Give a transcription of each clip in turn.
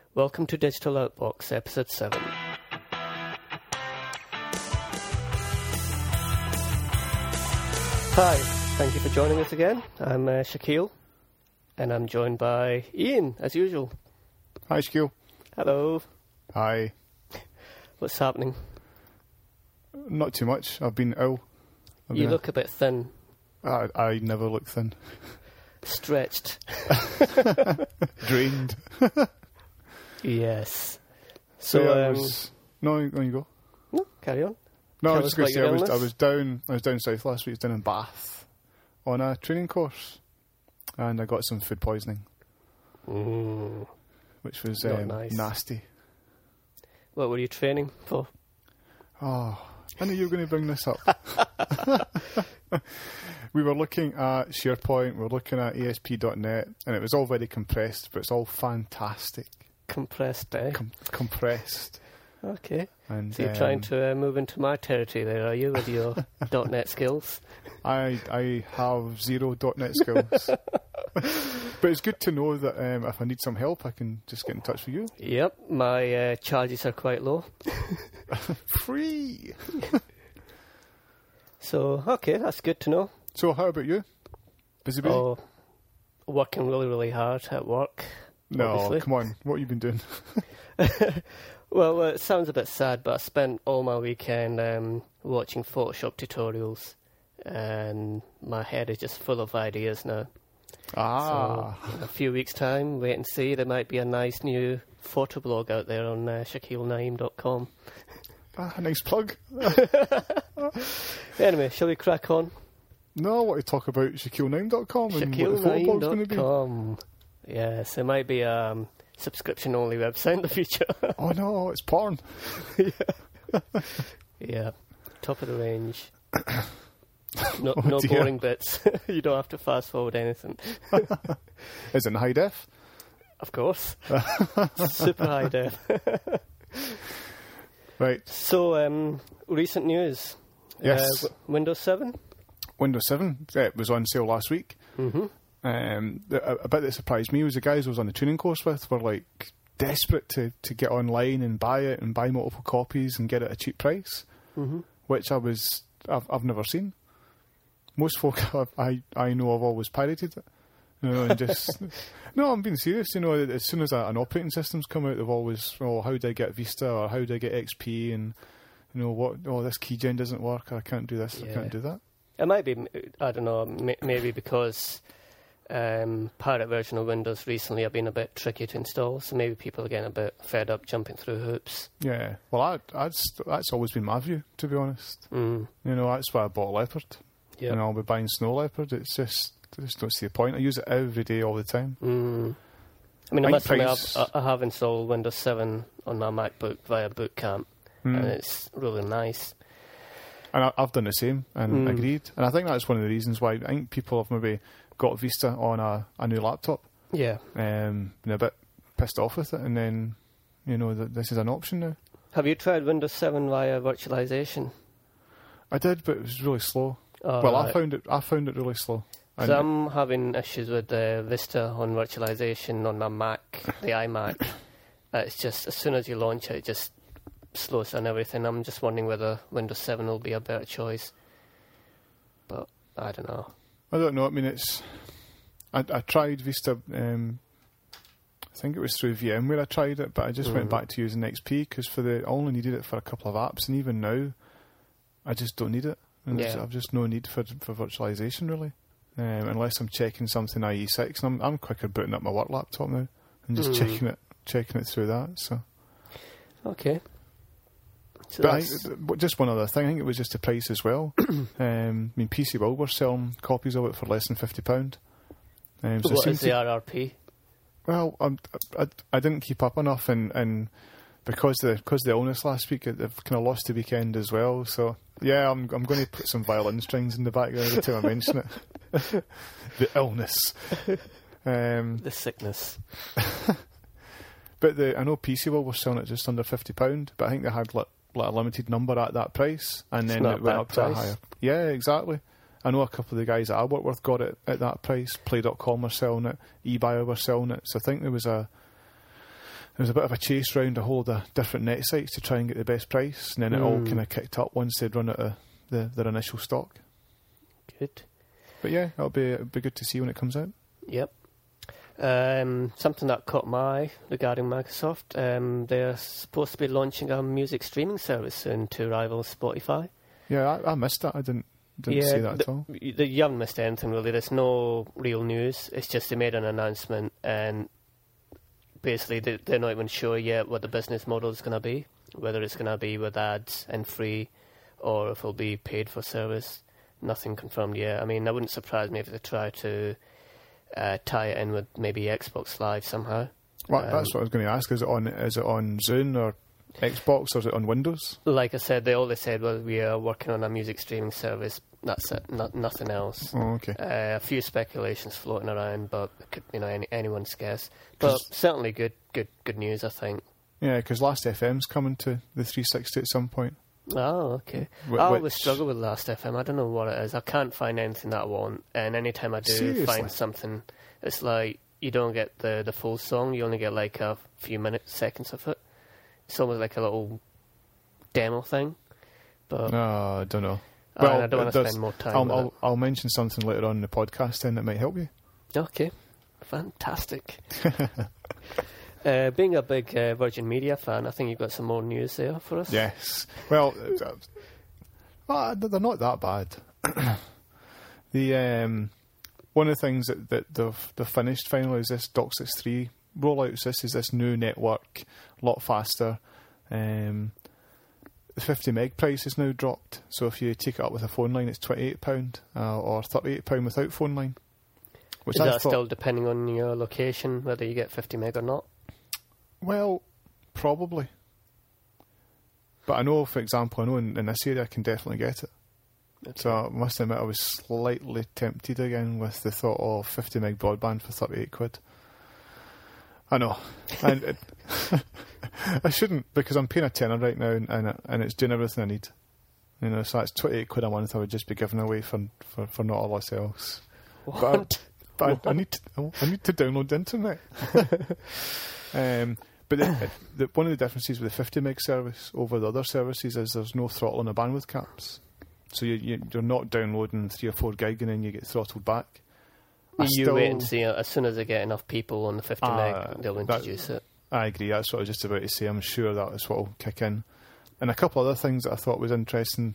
Welcome to Digital Outbox, Episode 7. Hi, thank you for joining us again. I'm Shaquille, and I'm joined by Ian, as usual. Hi, Shaquille. Hello. Hi. What's happening? Not too much. I've been ill. You look a bit thin. I never look thin. Stretched. Drained. Yes. So no, you go. No, carry on. No, I Tell was us just going to about say your I was down south last week. I was down in Bath on a training course, and I got some food poisoning, which was nice. nasty. What were you training for? Oh, I knew you were going to bring this up. We were looking at SharePoint, we were looking at ASP.NET, and it was all very compressed, but it's all fantastic. Compressed, eh? Compressed. Okay. And, so you're trying to move into my territory there, are you, with your .NET skills? I have zero .NET skills. But it's good to know that if I need some help, I can just get in touch with you. Yep, my charges are quite low. Free! So, okay, that's good to know. So, how about you? Busy? Oh, working really, really hard at work. No, obviously. Come on. What have you been doing? Well, it sounds a bit sad, but I spent all my weekend watching Photoshop tutorials, and my head is just full of ideas now. So, in a few weeks' time, wait and see, there might be a nice new photo blog out there on ShaquilleNaim.com. Nice plug. Anyway, shall we crack on? No, I want to talk about ShaquilleNaim.com and what the photo blog's going to be. Yes, it might be a subscription-only website in the future. Oh no, it's porn. Yeah, top of the range. No, Oh, no dear. boring bits. You don't have to fast-forward anything. Is it in high def? Of course. Super high def. Right. So, recent news. Yes. Windows 7? Windows 7 it was on sale last week. Mm-hmm. A bit that surprised me was the guys I was on the training course with were like desperate to get online and buy it and buy multiple copies and get it at a cheap price, which I've never seen. Most folk I know have always pirated it. You know, and just no, I'm being serious. You know, as soon as an operating system's come out, they've always, how do I get Vista or how do I get XP, and you know this keygen doesn't work, or I can't do this, I can't do that. It might be, I don't know, maybe because pirate version of Windows recently have been a bit tricky to install, so maybe people are getting a bit fed up jumping through hoops. Yeah, well, that's always been my view, to be honest. You know, that's why I bought Leopard. Yep. And I'll be buying Snow Leopard. I just don't see the point. I use it every day, all the time. I mean, I must admit, I have installed Windows 7 on my MacBook via Boot Camp, and it's really nice. And I've done the same and agreed. And I think that's one of the reasons why I think people have maybe got Vista on a new laptop. Yeah. Been a bit pissed off with it, and then, you know, this is an option now. Have you tried Windows 7 via virtualization? I did, but it was really slow. Oh, well, right. I found it really slow. So I'm having issues with Vista on virtualization on my Mac, the iMac. It's just, as soon as you launch it just slows down everything. I'm just wondering whether Windows 7 will be a better choice. But I don't know. I don't know. I mean, I tried Vista. I think it was through VMware I tried it, but I just went back to using XP because I only needed it for a couple of apps, and even now, I just don't need it. And I've just no need for virtualization really, unless I'm checking something IE6. And I'm quicker booting up my work laptop now and just checking it through that. So okay. So but just one other thing, I think it was just the price as well. I mean, PC World were selling copies of it for less than £50. So what is the RRP? Well, I didn't keep up enough, and because the illness last week, they've kind of lost the weekend as well. So yeah, I'm going to put some violin strings in the background every time I mention it. The illness, the sickness. But I know PC World was selling it just under £50, but I think they had like a limited number at that price, and then it went up to a higher. Yeah, exactly. I know a couple of the guys that I work with got it at that price. Play.com were selling it, eBuyer were selling it. So I think there was was a bit of a chase round a whole lot of different net sites to try and get the best price, and then it all kind of kicked up once they'd run out of their initial stock. Good. But yeah, it'll be good to see when it comes out. Yep. Something that caught my eye regarding Microsoft, they're supposed to be launching a music streaming service soon to rival Spotify. Yeah, I missed that. I didn't see that at all. You haven't missed anything really. There's no real news. It's just they made an announcement, and basically they're not even sure yet what the business model is going to be, whether it's going to be with ads and free, or if it'll be paid for service. Nothing confirmed yet. I mean, that wouldn't surprise me if they try to tie it in with maybe Xbox Live somehow. Well, that's what I was going to ask. Is it on Zune or Xbox, or is it on Windows? Like I said, all they said was we are working on a music streaming service. That's it. Nothing else. Oh, okay. A few speculations floating around, but anyone's guess. But certainly good news, I think. Yeah, because Last.fm's coming to the 360 at some point. Oh, okay. I always struggle with Last.fm. I don't know what it is. I can't find anything that I want, and anytime I do find something, it's like you don't get the full song. You only get like a few seconds of it. It's almost like a little demo thing. But I don't know. Well, I don't want to spend more time. I'll mention something later on in the podcast then that might help you. Okay, fantastic. Being a big Virgin Media fan, I think you've got some more news there for us. Yes. Well, they're not that bad. One of the things that they've finished finally is this DOCSIS 3 rollout. So this is this new network, a lot faster. The 50 meg price is now dropped. So if you take it up with a phone line, it's £28 or £38 without phone line. Is that still depending on your location, whether you get 50 meg or not? Well, probably. But I know, for example, in this area I can definitely get it. Okay. So I must admit I was slightly tempted again with the thought of 50 meg broadband for £38. I know. And I shouldn't, because I'm paying a tenner right now and it's doing everything I need. So that's £28 a month I would just be giving away for not a lot else. What? But I need to download the internet. But one of the differences with the 50 meg service over the other services is there's no throttling of bandwidth caps. So you're not downloading 3 or 4 gig and then you get throttled back. You wait and see. As soon as they get enough people on the 50 meg, they'll introduce it. I agree. That's what I was just about to say. I'm sure that is what will kick in. And a couple other things that I thought was interesting.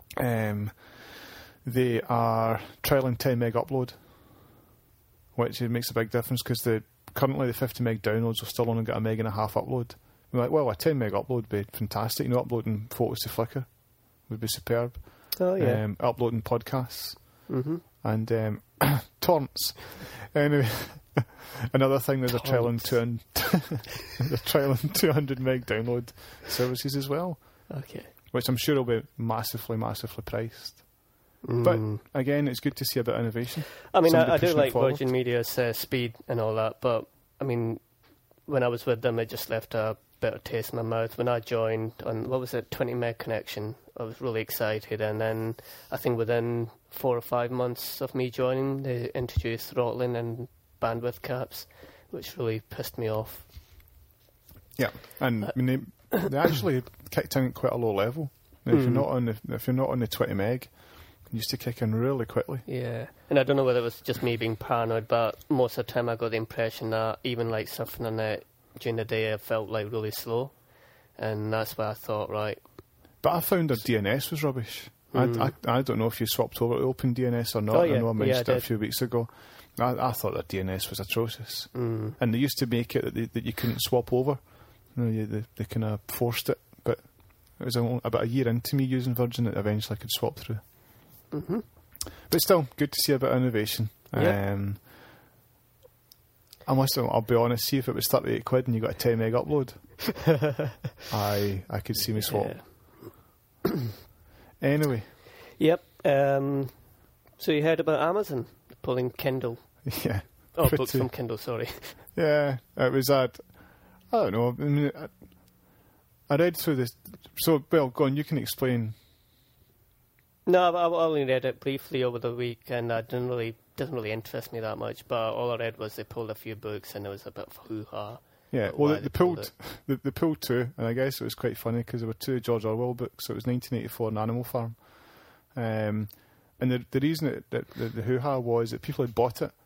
They are trialling 10 meg upload, which makes a big difference because currently the 50 meg downloads will still only get 1.5 meg upload. We're like, well, a 10 meg upload would be fantastic. Uploading photos to Flickr would be superb. Oh, yeah. Uploading podcasts. Mm-hmm. And torrents. Anyway, another thing is they're trialling 200 meg download services as well. Okay. Which I'm sure will be massively, massively priced. But again, it's good to see a bit of innovation. I mean, I do like Virgin Media's speed and all that, but I mean, when I was with them, it just left a bitter taste in my mouth. When I joined on 20 meg connection, I was really excited, and then I think within 4 or 5 months of me joining, they introduced throttling and bandwidth caps, which really pissed me off. Yeah, and I mean, they actually kicked in at quite a low level. If you're not on the 20 meg. Used to kick in really quickly. Yeah, and I don't know whether it was just me being paranoid, but most of the time I got the impression that even like surfing the net during the day, I felt like really slow, and that's why I thought, right. But I found their DNS was rubbish. I don't know if you swapped over to OpenDNS or not. Oh, yeah. I know I mentioned it a few weeks ago. I thought their DNS was atrocious, and they used to make it that you couldn't swap over. They kind of forced it, but it was about a year into me using Virgin that eventually I could swap through. Mm-hmm. But still, good to see a bit of innovation. Yeah. I'll be honest, see if it was £38 and you got a 10 meg upload, I could see me swap. Yeah. Anyway. Yep. So you heard about Amazon pulling Kindle? Yeah. Oh, books from Kindle, sorry. Yeah, it was that. I don't know. I mean, I read through this. So, well, go on, you can explain. No, I only read it briefly over the week, and doesn't really interest me that much. But all I read was they pulled a few books, and there was a bit of hoo-ha. Yeah, well, they pulled pulled two, and I guess it was quite funny because there were two George Orwell books. So it was 1984 and Animal Farm, and the reason that the hoo-ha was that people had bought it.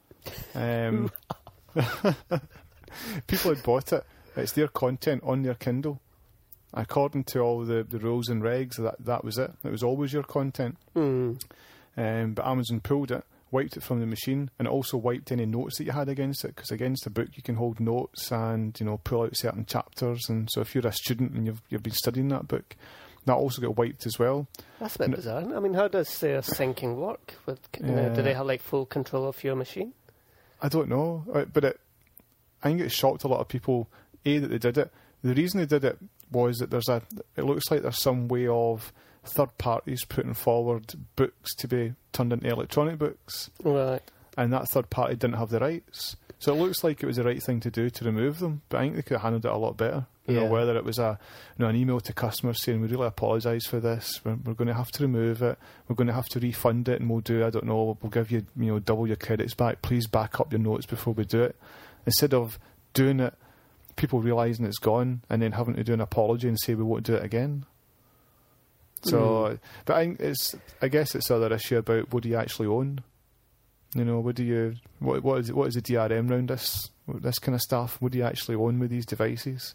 People had bought it. It's their content on their Kindle. According to all the rules and regs, that was it. It was always your content. But Amazon pulled it, wiped it from the machine, and it also wiped any notes that you had against it, because against a book you can hold notes and, you know, pull out certain chapters. And so if you're a student and you've been studying that book, that also got wiped as well. That's a bit bizarre. I mean, how does their syncing work? Do they have like full control of your machine? I don't know, but I think it shocked a lot of people, that they did it. The reason they did it was that it looks like there's some way of third parties putting forward books to be turned into electronic books. Right. And that third party didn't have the rights. So it looks like it was the right thing to do to remove them, but I think they could have handled it a lot better. You know, whether it was an email to customers saying, we really apologise for this, we're going to have to remove it, we're going to have to refund it, and we'll give you, double your credits back, please back up your notes before we do it. Instead of doing it, people realising it's gone, and then having to do an apology and say we won't do it again. So, but I guess it's the other issue about what do you actually own? You know, what is the DRM around this kind of stuff? What do you actually own with these devices?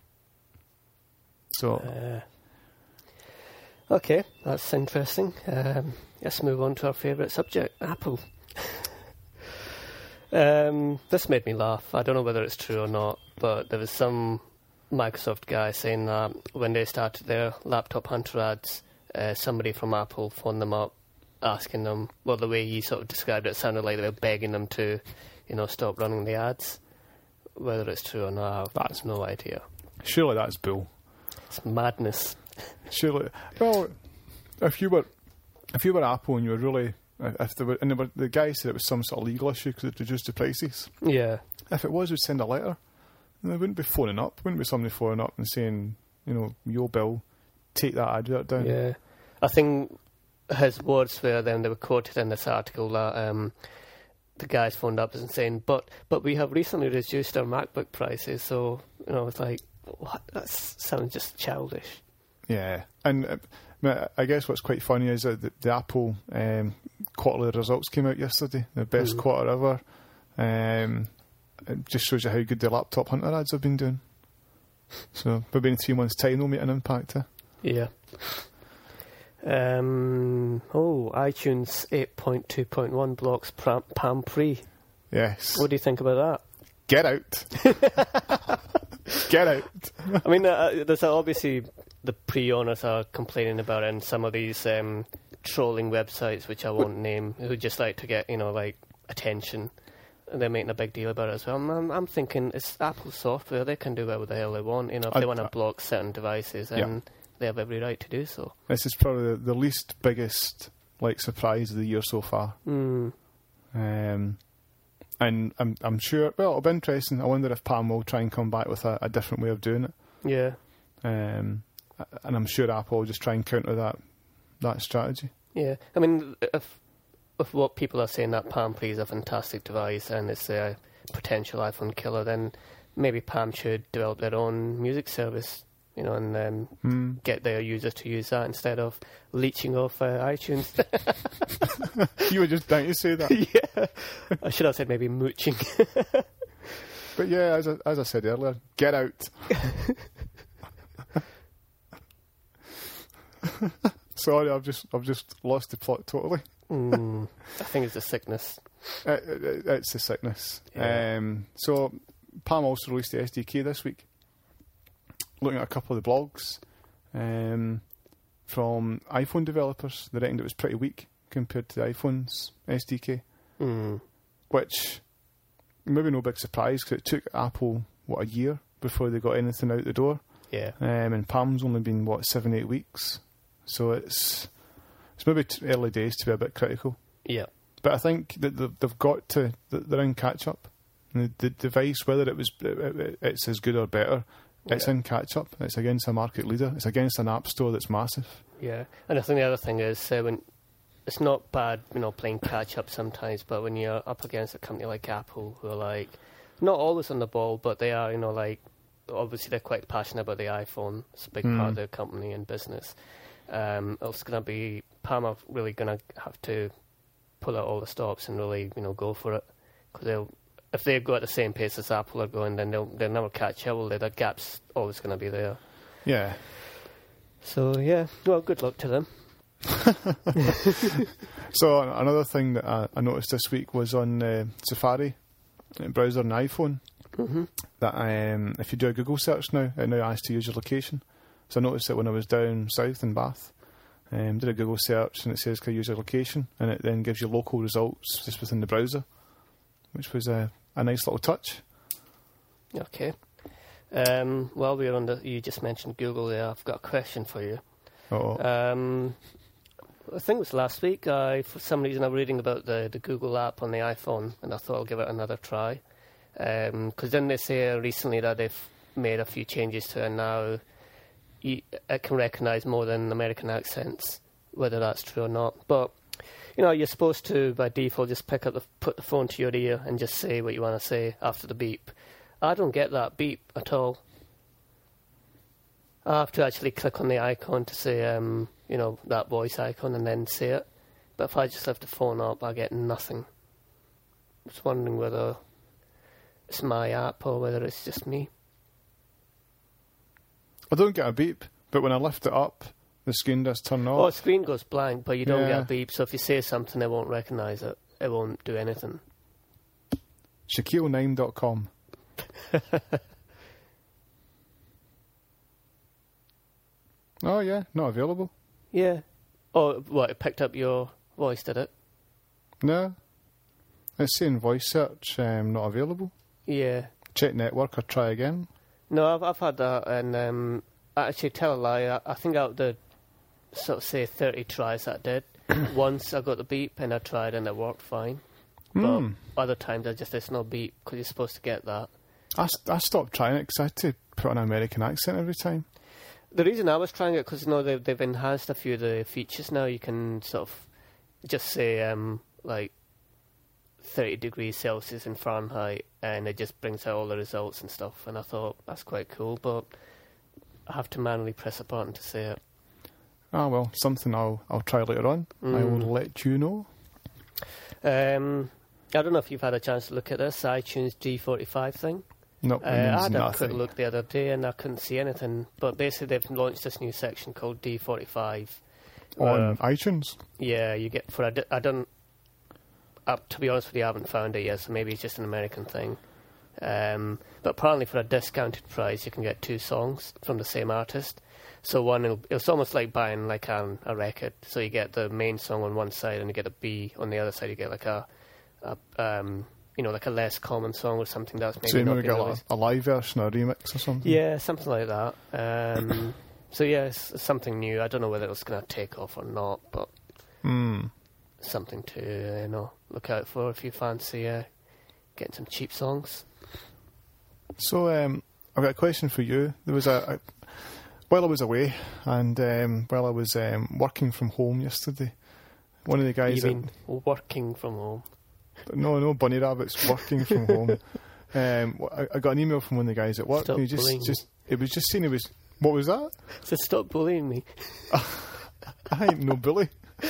So, okay, that's interesting. Let's move on to our favourite subject, Apple. This made me laugh. I don't know whether it's true or not, but there was some Microsoft guy saying that when they started their Laptop Hunter ads, somebody from Apple phoned them up asking them, well, the way he sort of described it sounded like they were begging them to, stop running the ads. Whether it's true or not, I have no idea. Surely that's bull. It's madness. Surely. Well, if you were Apple and you were really... the guy said it was some sort of legal issue because it reduced the prices. Yeah. If it was, we'd send a letter. And they wouldn't be phoning up. Wouldn't be somebody phoning up and saying, yo, Bill, take that advert down. Yeah. I think his words were then, they were quoted in this article that the guys phoned up and saying, but we have recently reduced our MacBook prices. So, it's like, what? That sounds just childish. Yeah. And I guess what's quite funny is that the Apple quarterly results came out yesterday, the best quarter ever. It just shows you how good the Laptop Hunter ads have been doing. So maybe in 3 months' time they'll make an impact. Yeah. iTunes 8.2.1 blocks Palm Pre. Yes. What do you think about that? Get out. Get out. I mean, there's obviously the pre-owners are complaining about it, and some of these trolling websites, which I won't name, who just like to get, attention. And they're making a big deal about it as well. I'm thinking it's Apple software. They can do whatever the hell they want. If they want to block certain devices, and they have every right to do so. This is probably the least biggest surprise of the year so far. And I'm sure. Well, it'll be interesting. I wonder if Palm will try and come back with a different way of doing it. Yeah. And I'm sure Apple will just try and counter that strategy. Yeah. I mean, if what people are saying that Palm Pre is a fantastic device and it's a potential iPhone killer, then maybe Palm should develop their own music service, and get their users to use that instead of leeching off iTunes. You were just dying to say that. Yeah. I should have said maybe mooching. But yeah, as I said earlier, get out. Sorry, I've just lost the plot totally. I think it's a sickness. It's a sickness. Yeah. So Palm also released the SDK this week. Looking at a couple of the blogs from iPhone developers, they reckoned it was pretty weak compared to the iPhone's SDK, which maybe no big surprise because it took Apple a year before they got anything out the door. Yeah. And Palm's only been 7-8 weeks, so it's maybe early days to be a bit critical. Yeah. But I think that they've got to, they're in catch up. The device, whether it's as good or better, it's in catch up. It's against a market leader. It's against an app store that's massive. Yeah, and I think the other thing is when it's not bad, playing catch up sometimes, but when you're up against a company like Apple, who are not always on the ball, but they are, like, obviously they're quite passionate about the iPhone. It's a big part of their company and business. It's going to be, Palmer really going to have to pull out all the stops and really, go for it. Because if they go at the same pace as Apple are going, then they'll never catch up. The gap's always going to be there. Yeah. So, yeah, well, good luck to them. So, another thing that I noticed this week was on Safari browser on iPhone, that if you do a Google search now, it now asks to use your location. So I noticed that when I was down south in Bath, did a Google search and it says, can I use your location? And it then gives you local results just within the browser, which was a nice little touch. Okay. While we're on you just mentioned Google there, I've got a question for you. Uh-oh. I think it was last week, for some reason I was reading about the Google app on the iPhone, and I thought I'll give it another try. Because then they say recently that they've made a few changes to it, and now it can recognise more than American accents, whether that's true or not. But, you're supposed to, by default, just put the phone to your ear and just say what you want to say after the beep. I don't get that beep at all. I have to actually click on the icon to say, that voice icon and then say it. But if I just lift the phone up, I get nothing. I was wondering whether it's my app or whether it's just me. I don't get a beep, but when I lift it up, the screen does turn off. Oh, the screen goes blank, but you don't get a beep. So if you say something, it won't recognise it. It won't do anything. Shaquille9.com. Oh, yeah, not available. Yeah. Oh, what, it picked up your voice, did it? No. It's saying voice search, not available. Yeah. Check network or try again. No, I've had that, and actually, tell a lie, I think out of the, sort of say, 30 tries that I did, once I got the beep and I tried and it worked fine. But other times there's no beep because you're supposed to get that. I stopped trying it because I had to put on an American accent every time. The reason I was trying it because they've enhanced a few of the features now. You can sort of just say like 30 degrees Celsius in Fahrenheit, and it just brings out all the results and stuff. And I thought that's quite cool, but I have to manually press a button to say it. Ah, well, something I'll try later on. I will let you know. I don't know if you've had a chance to look at this iTunes G45 thing. No, I had a quick look the other day and I couldn't see anything. But basically, they've launched this new section called D45 on iTunes. Yeah, you get for I don't. To be honest with you, I haven't found it yet. So maybe it's just an American thing. But apparently, for a discounted price, you can get 2 songs from the same artist. So one, it's almost like buying like a record. So you get the main song on one side, and you get a B on the other side. You get like like a less common song or something that's maybe not been released. A live version or a remix or something. Yeah, something like that. So yeah, it's something new. I don't know whether it's going to take off or not, but something to look out for if you fancy getting some cheap songs. So I've got a question for you. There was while I was away and while I was working from home yesterday, one of the guys. You mean working from home? No, Bunny Rabbit's working from home. I got an email from one of the guys at work. Stop and it was just saying it was. What was that? So stop bullying me. I ain't no bully.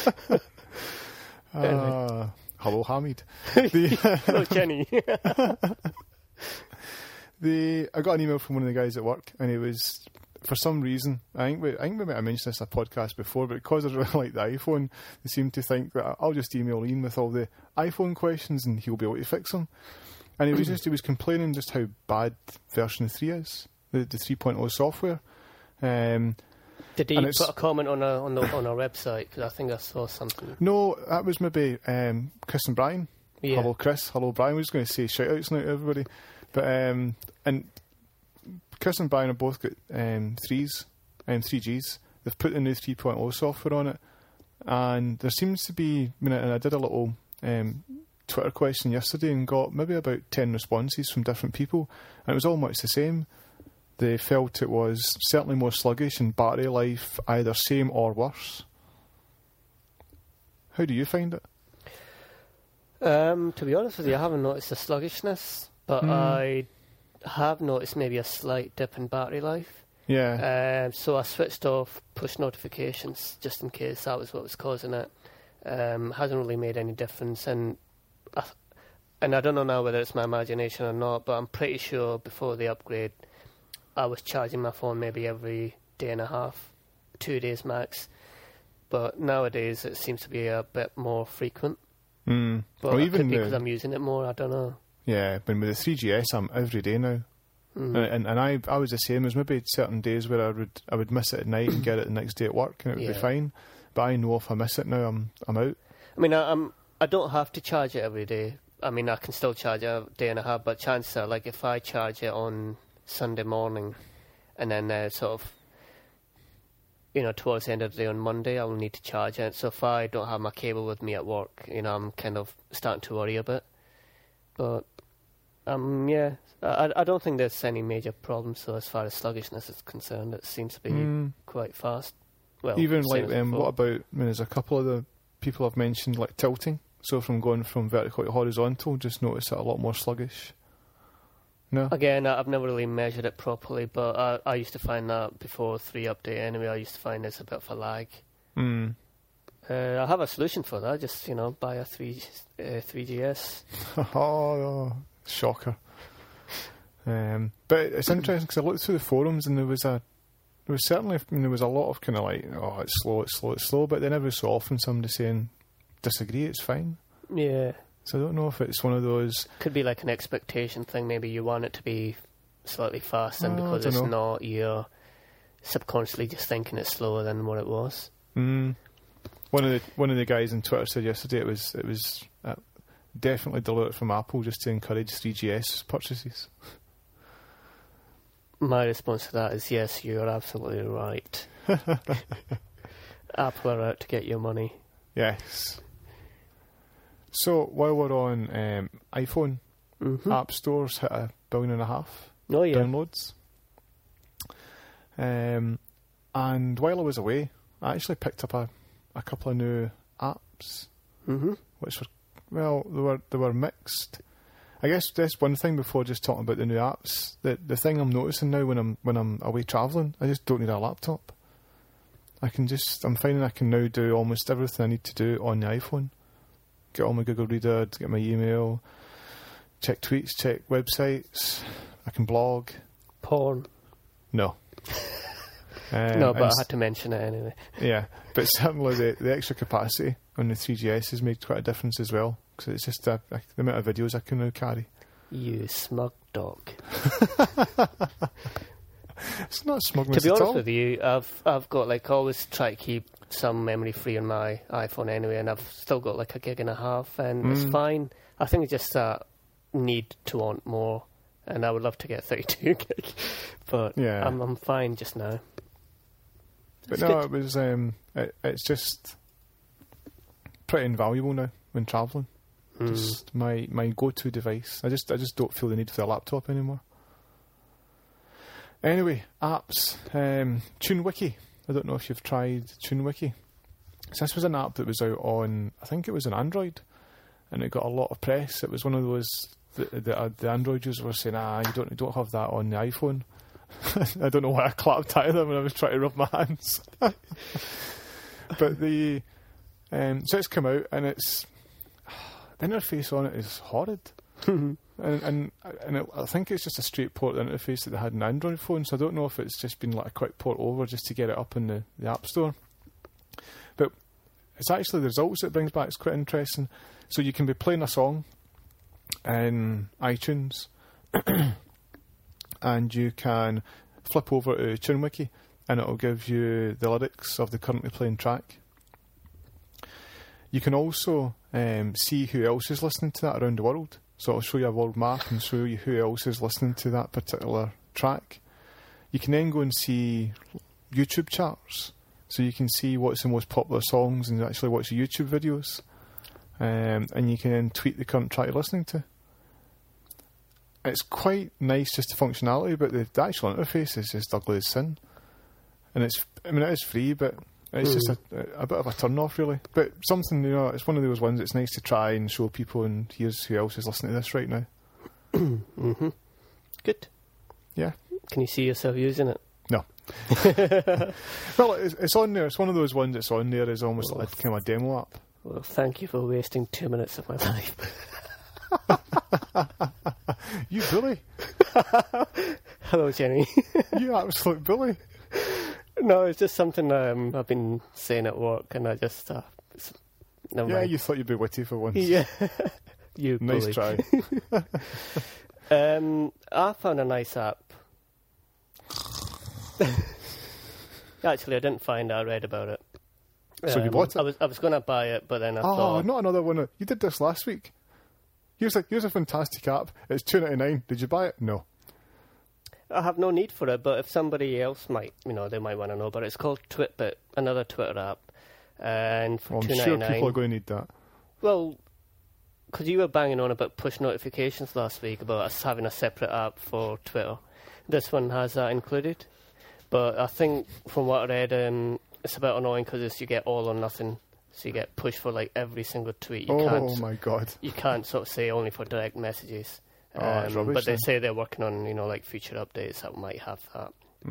Hello, Hamid. Hello, Jenny. I got an email from one of the guys at work, and he was, for some reason, I think we might have mentioned this in a podcast before, but because I really like the iPhone, they seem to think that I'll just email Ian with all the iPhone questions and he'll be able to fix them. And he was complaining just how bad version 3 is, the 3.0 software. Did he put a comment on our website? Because I think I saw something. No, that was maybe Chris and Brian. Yeah. Hello, Chris. Hello, Brian. We're just going to say shout-outs now to everybody. But and Chris and Brian have both got 3Gs. They've put the new 3.0 software on it. And there seems to be... and I did a little Twitter question yesterday and got maybe about 10 responses from different people. And it was all much the same. They felt it was certainly more sluggish and battery life either same or worse. How do you find it? To be honest with you, I haven't noticed the sluggishness. but I have noticed maybe a slight dip in battery life. Yeah. So I switched off push notifications just in case that was what was causing it. Hasn't really made any difference, and I don't know now whether it's my imagination or not, but I'm pretty sure before the upgrade I was charging my phone maybe every day and a half, 2 days max. But nowadays it seems to be a bit more frequent. But well, it even could be because I'm using it more, I don't know. Yeah, but with the 3GS I'm every day now. And I was the same. There's maybe certain days where I would miss it at night and get it the next day at work and it would be fine. But I know if I miss it now, I'm out. I mean, I don't have to charge it every day. I mean, I can still charge it a day and a half, but chances are, like, if I charge it on Sunday morning and then sort of, towards the end of the day on Monday, I will need to charge it. So if I don't have my cable with me at work, I'm kind of starting to worry a bit. But, I don't think there's any major problems. So as far as sluggishness is concerned, it seems to be quite fast. Well, even like what about? I mean, there's a couple of the people I've mentioned like tilting. So from going from vertical to horizontal, just notice it a lot more sluggish. No. Again, I've never really measured it properly, but I used to find that before 3 update anyway. I used to find there's a bit of a lag. I have a solution for that. Just buy a 3GS. Oh, shocker. But it's interesting because I looked through the forums and there was a lot of kind of like, oh, it's slow, but then every so often somebody saying, disagree, it's fine. Yeah. So I don't know if it's one of those... Could be like an expectation thing. Maybe you want it to be slightly fast, and because it's not, you're subconsciously just thinking it's slower than what it was. One of the guys on Twitter said yesterday it was definitely deliberate from Apple just to encourage 3GS purchases. My response to that is yes, you're absolutely right. Apple are out to get your money. Yes. So while we're on iPhone, App Store's hit 1.5 billion downloads. And while I was away, I actually picked up a couple of new apps, which were they were mixed. I guess that's one thing before just talking about the new apps. The thing I'm noticing now when I'm away travelling, I just don't need a laptop. I'm finding I can now do almost everything I need to do on the iPhone. Get on my Google Reader, get my email, check tweets, check websites. I can blog. Porn. No. No, but I had to mention it anyway. Yeah, but certainly the extra capacity on the 3GS has made quite a difference as well. Because it's just the amount of videos I can now carry. You smug dog. It's not smugness to be at honest all. with you, I've got like always try to keep some memory free on my iPhone anyway, and I've still got like 1.5 gigs, and it's fine. I think it's just that need to want more, and I would love to get 32 gig, but yeah. I'm fine just now. But no, it was it's just pretty invaluable now when travelling. Just my go-to device. I just don't feel the need for a laptop anymore. Anyway, apps. TuneWiki. I don't know if you've tried TuneWiki. So this was an app that was out on, I think it was on Android, and it got a lot of press. It was one of those the Android users were saying, you don't have that on the iPhone. I don't know why I clapped either when I was trying to rub my hands. But so it's come out, and it's the interface on it is horrid. And I think it's just a straight port interface that they had in Android phones, so I don't know if it's just been like a quick port over just to get it up in the App Store. But it's actually the results it brings back is quite interesting. So you can be playing a song in iTunes and you can flip over to TuneWiki and it'll give you the lyrics of the currently playing track. You can also see who else is listening to that around the world. So it'll show you a world map and show you who else is listening to that particular track. You can then go and see YouTube charts. So you can see what's the most popular songs and actually watch the YouTube videos. And you can then tweet the current track you're listening to. It's quite nice, just the functionality, but the actual interface is just ugly as sin. And it is free, but it's just a bit of a turn off, really. But something, it's one of those ones that's nice to try and show people, and here's who else is listening to this right now. Mm-hmm. Good. Yeah. Can you see yourself using it? No. Well, it's on there. It's one of those ones that's on there. It's almost like kind of a demo app. Well, thank you for wasting 2 minutes of my life. You bully. Hello, Jenny. You absolute bully. No, it's just something I've been saying at work, and I just... never mind. You thought you'd be witty for once. Yeah. You Nice bully. try. I found a nice app. Actually, I didn't find it. I read about it. So you bought it? I was going to buy it, but then I thought... not another one. You did this last week. Here's a fantastic app. It's $2.99. Did you buy it? No. I have no need for it, but if somebody else might, they might want to know. But it's called Twitbit, another Twitter app. And for I'm $2.99... sure people are going to need that. Well, because you were banging on about push notifications last week about us having a separate app for Twitter. This one has that included. But I think from what I read, it's a bit annoying because you get all or nothing. So you get push for like every single tweet. Oh my God. You can't sort of say only for direct messages. It's rubbish, but they then. say they're working on, like future updates that might have that.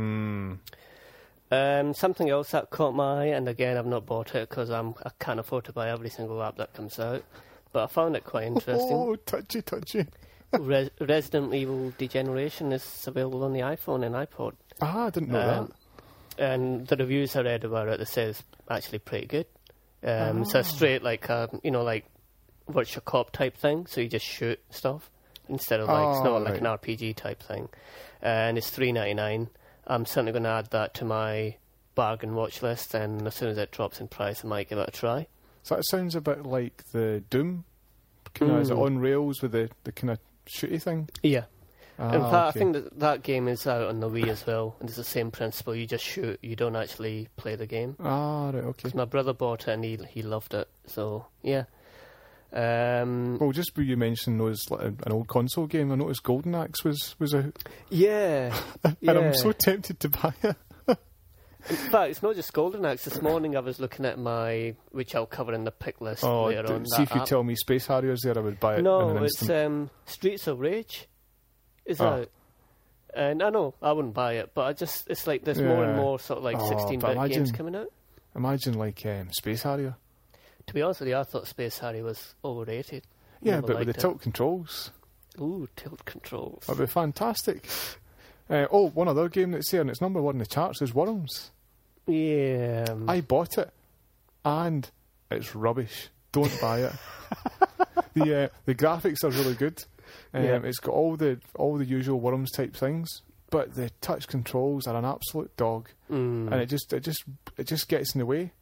Something else that caught my eye, and again I've not bought it because I can't afford to buy every single app that comes out. But I found it quite interesting. Oh, touchy. Resident Evil Degeneration is available on the iPhone and iPod. I didn't know that. And the reviews I read about it, they say it's actually pretty good. So it's straight like like virtual cop type thing. So you just shoot stuff instead of it's not like an RPG type thing. And it's $3.99. I'm certainly going to add that to my bargain watch list, and as soon as it drops in price, I might give it a try. So that sounds a bit like the Doom. Is it on rails with the kind of shooty thing? Yeah. In fact, okay. I think that game is out on the Wii as well, and it's the same principle. You just shoot, you don't actually play the game. Right, okay. My brother bought it and he loved it, so yeah. Well, just where you mentioned those, like, an old console game, I noticed Golden Axe was out. Yeah. And I'm so tempted to buy it. In fact, it's not just Golden Axe. This morning I was looking at which I'll cover in the pick list later on. See if you tell me Space Harriers there, I would buy it in an instant. No, it's Streets of Rage is out. And I know, I wouldn't buy it, but it's like there's more and more sort of like 16-bit games coming out. Imagine like Space Harrier. To be honest with you, I thought Space Harrier was overrated. Yeah, but with the tilt controls. Ooh, tilt controls. That'd be fantastic. One other game that's there, and it's number 1 in the charts, is Worms. Yeah. I bought it, and it's rubbish. Don't buy it. The graphics are really good. It's got all the usual Worms type things, but the touch controls are an absolute dog, and it just gets in the way.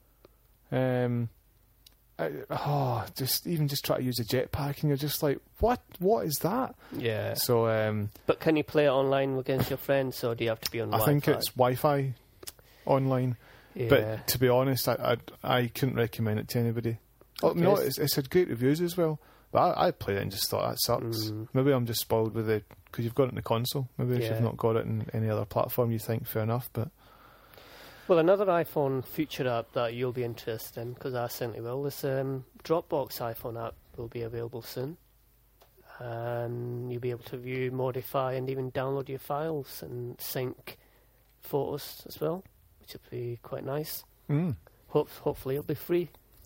Just try to use a jetpack, and you're just like, what is that? Yeah. So, but can you play it online against your friends, or do you have to be on Wi-Fi? I think it's Wi-Fi online. Yeah. But to be honest, I couldn't recommend it to anybody. Oh, no, it's had great reviews as well. But I played it and just thought, that sucks. Maybe I'm just spoiled with it because you've got it in the console. Maybe if you've not got it in any other platform, you think fair enough. But well, another iPhone feature app that you'll be interested in, because I certainly will, is Dropbox iPhone app will be available soon. And you'll be able to view, modify, and even download your files and sync photos as well, which would be quite nice. Hopefully it'll be free.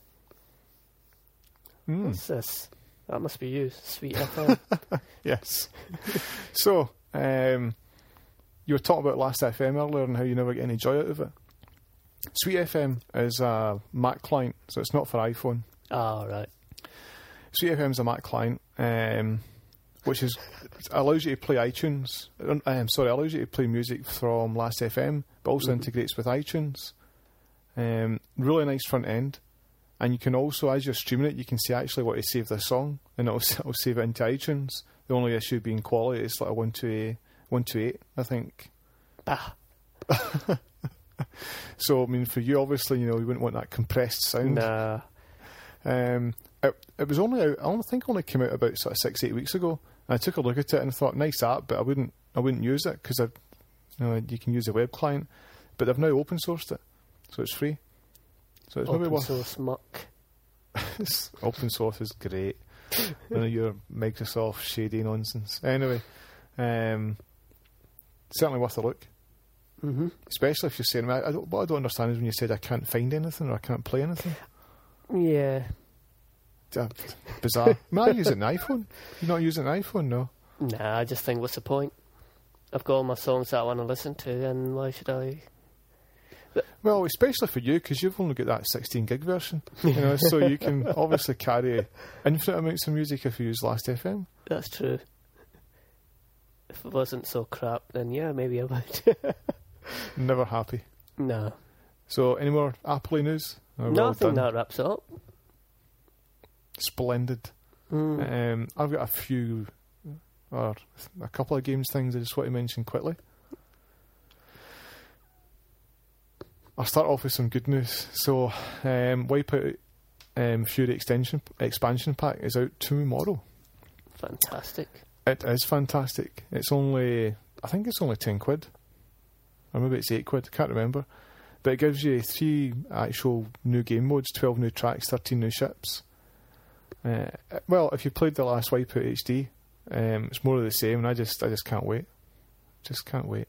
What's this? That must be you, Sweet FM. Yes. So, you were talking about Last FM earlier and how you never get any joy out of it. Sweet FM is a Mac client, so it's not for iPhone. Right. Sweet FM is a Mac client, which allows you to play iTunes. Allows you to play music from Last FM, but also integrates with iTunes. Really nice front end. And you can also, as you're streaming it, you can see actually what to save the song, and it'll save it into iTunes. The only issue being quality. It's like a 128, I think. So, I mean, for you, obviously, you wouldn't want that compressed sound. Nah. It was only only came out about sort of 6-8 weeks ago. And I took a look at it and thought, nice app, but I wouldn't use it because you can use a web client. But they've now open sourced it, so it's free. So it's open source muck. Open source is great. None of your Microsoft shady nonsense. Anyway, certainly worth a look. Mm-hmm. Especially if you're saying, what I don't understand is when you said I can't find anything or I can't play anything. Yeah. Bizarre. Am I using an iPhone? You're not using an iPhone, no? Nah, I just think, what's the point? I've got all my songs that I want to listen to, and why should I? Well, especially for you, because you've only got that 16 gig version, so you can obviously carry infinite amounts of music if you use Last.fm. That's true. If it wasn't so crap, then yeah, maybe I would. Never happy. No. So, any more Apple news? No, I think that wraps it up. Splendid. I've got a couple of games things I just want to mention quickly. I'll start off with some good news. So, Wipeout Fury expansion pack is out tomorrow. Fantastic. It is fantastic. I think it's only 10 quid. Or maybe it's 8 quid, I can't remember. But it gives you 3 actual new game modes, 12 new tracks, 13 new ships. Well, if you played the last Wipeout HD, it's more of the same, and I just can't wait. Just can't wait.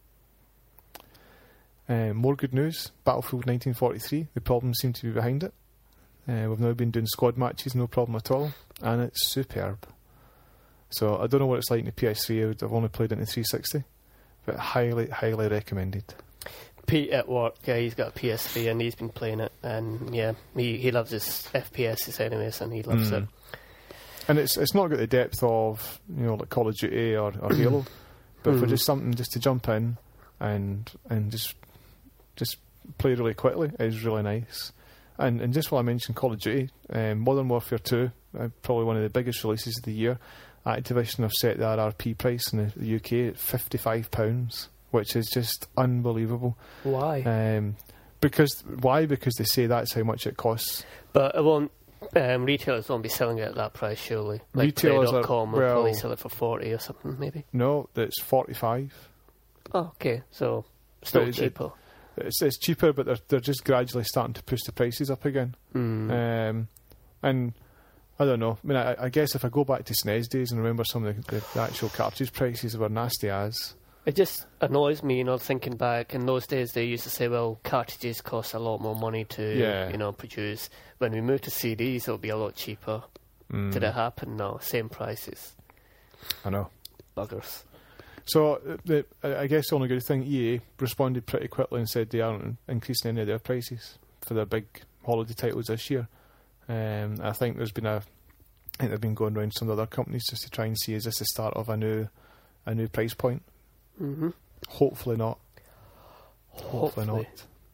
More good news, Battlefield 1943, the problems seem to be behind it. We've now been doing squad matches, no problem at all, and it's superb. So I don't know what it's like in the PS3, I've only played it in the 360, but highly, highly recommended. Pete at work, he's got a PS3 and he's been playing it, and yeah, he loves his FPSs anyways, and he loves it. And it's not got the depth of, like Call of Duty or Halo, but for just something just to jump in and just play really quickly is really nice. And just while I mentioned Call of Duty, Modern Warfare 2, probably one of the biggest releases of the year. Activision have set the RRP price in the UK at £55, which is just unbelievable. Why? Because they say that's how much it costs. But it won't. Retailers won't be selling it at that price, surely. Like Retailers Play.com will probably sell it for 40 or something, maybe. No, that's 45. Oh, okay, so still cheaper. It's cheaper, but they're just gradually starting to push the prices up again. And I don't know. I mean, I guess if I go back to SNES days and remember some of the actual cartridge prices were nasty as. It just annoys me, thinking back. In those days, they used to say, well, cartridges cost a lot more money to, produce. When we moved to CDs, it'll be a lot cheaper. Did it happen? No, same prices. I know. Buggers. So, I guess the only good thing, EA responded pretty quickly and said they aren't increasing any of their prices for their big holiday titles this year. I think they've been going around some other companies just to try and see, is this the start of a new price point? Mm-hmm. Hopefully not. Hopefully not.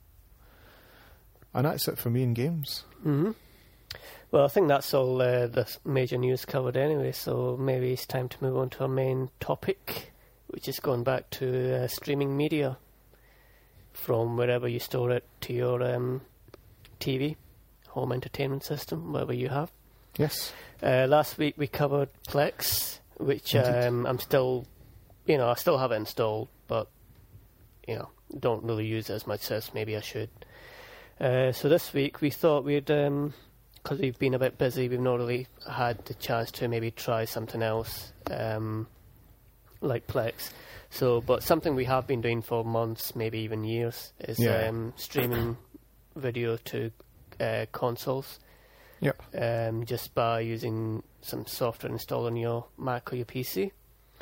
And that's it for me in games. Mm-hmm. Well, I think that's all the major news covered anyway, so maybe it's time to move on to our main topic, which is going back to streaming media from wherever you store it to your TV, home entertainment system, whatever you have. Yes. Last week we covered Plex, which I'm still, I still have it installed, but, don't really use it as much as maybe I should. So this week we thought we'd, because we've been a bit busy, we've not really had the chance to maybe try something else, like Plex. So, but something we have been doing for months, maybe even years, is streaming video to consoles. Yep. Just by using some software installed on your Mac or your PC.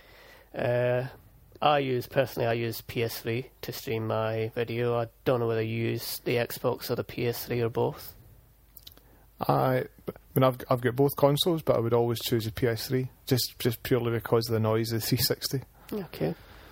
I use PS3 to stream my video. I don't know whether you use the Xbox or the PS3 or both. I've got both consoles, but I would always choose a PS3 just purely because of the noise of the 360. Okay.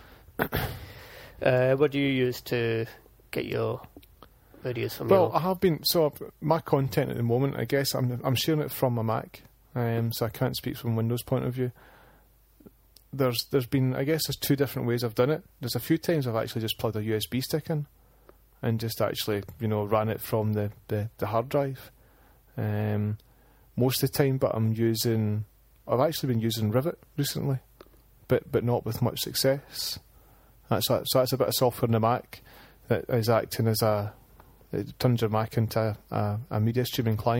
What do you use to get your videos from? I have been. So my content at the moment, I guess I'm sharing it from my Mac, so I can't speak from Windows point of view. There's been, I guess, there's two different ways I've done it. There's a few times I've actually just plugged a USB stick in, and just actually ran it from the hard drive. Most of the time, but I've actually been using Rivet recently, but not with much success. So that's a bit of software in the Mac that is acting as it turns your Mac into a media streaming client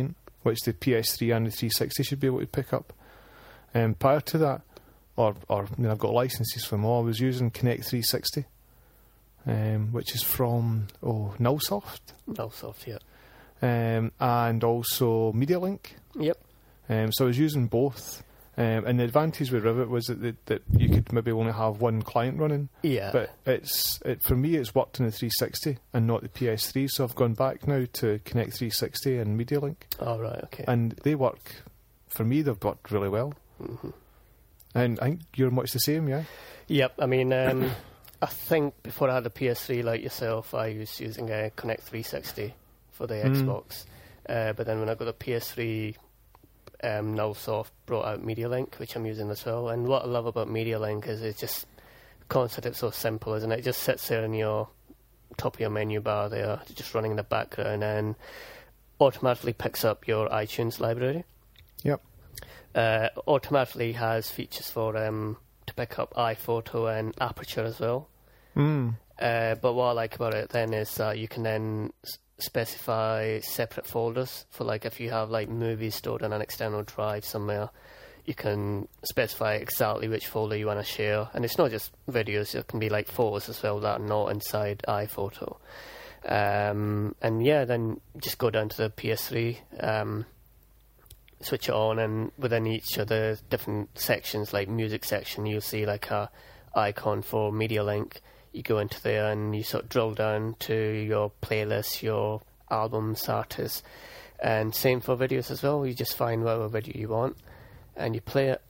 which the PS3 and the 360 should be able to pick up. Prior to that, I've got licenses for them all. I was using Kinect 360, which is from Nullsoft. Nullsoft, yeah. And also MediaLink. Yep. So I was using both. And the advantage with Rivet was that you could maybe only have one client running. Yeah. But for me, it's worked on the 360 and not the PS3. So I've gone back now to Kinect 360 and MediaLink. Oh, right, okay. And they work, for me, they've worked really well. Mm-hmm. And I think you're much the same, yeah? Yep, I mean, I think before I had a PS3 like yourself, I was using a Kinect 360 for the Xbox. But then when I got a PS3... Nullsoft brought out MediaLink, which I'm using as well. And what I love about MediaLink is it's just the concept is so simple, isn't it? It just sits there in your top of your menu bar there, just running in the background, and automatically picks up your iTunes library. Yep. Automatically has features for to pick up iPhoto and Aperture as well. But what I like about it then is that you can then specify separate folders for, like, if you have like movies stored on an external drive somewhere, you can specify exactly which folder you want to share. And it's not just videos, it can be like photos as well that are not inside iPhoto. And yeah, then just go down to the PS3, switch it on, and within each of the different sections, like music section, you'll see like a icon for MediaLink. You go into there and you sort of drill down to your playlists, your albums, artists, and same for videos as well. You just find whatever video you want and you play it.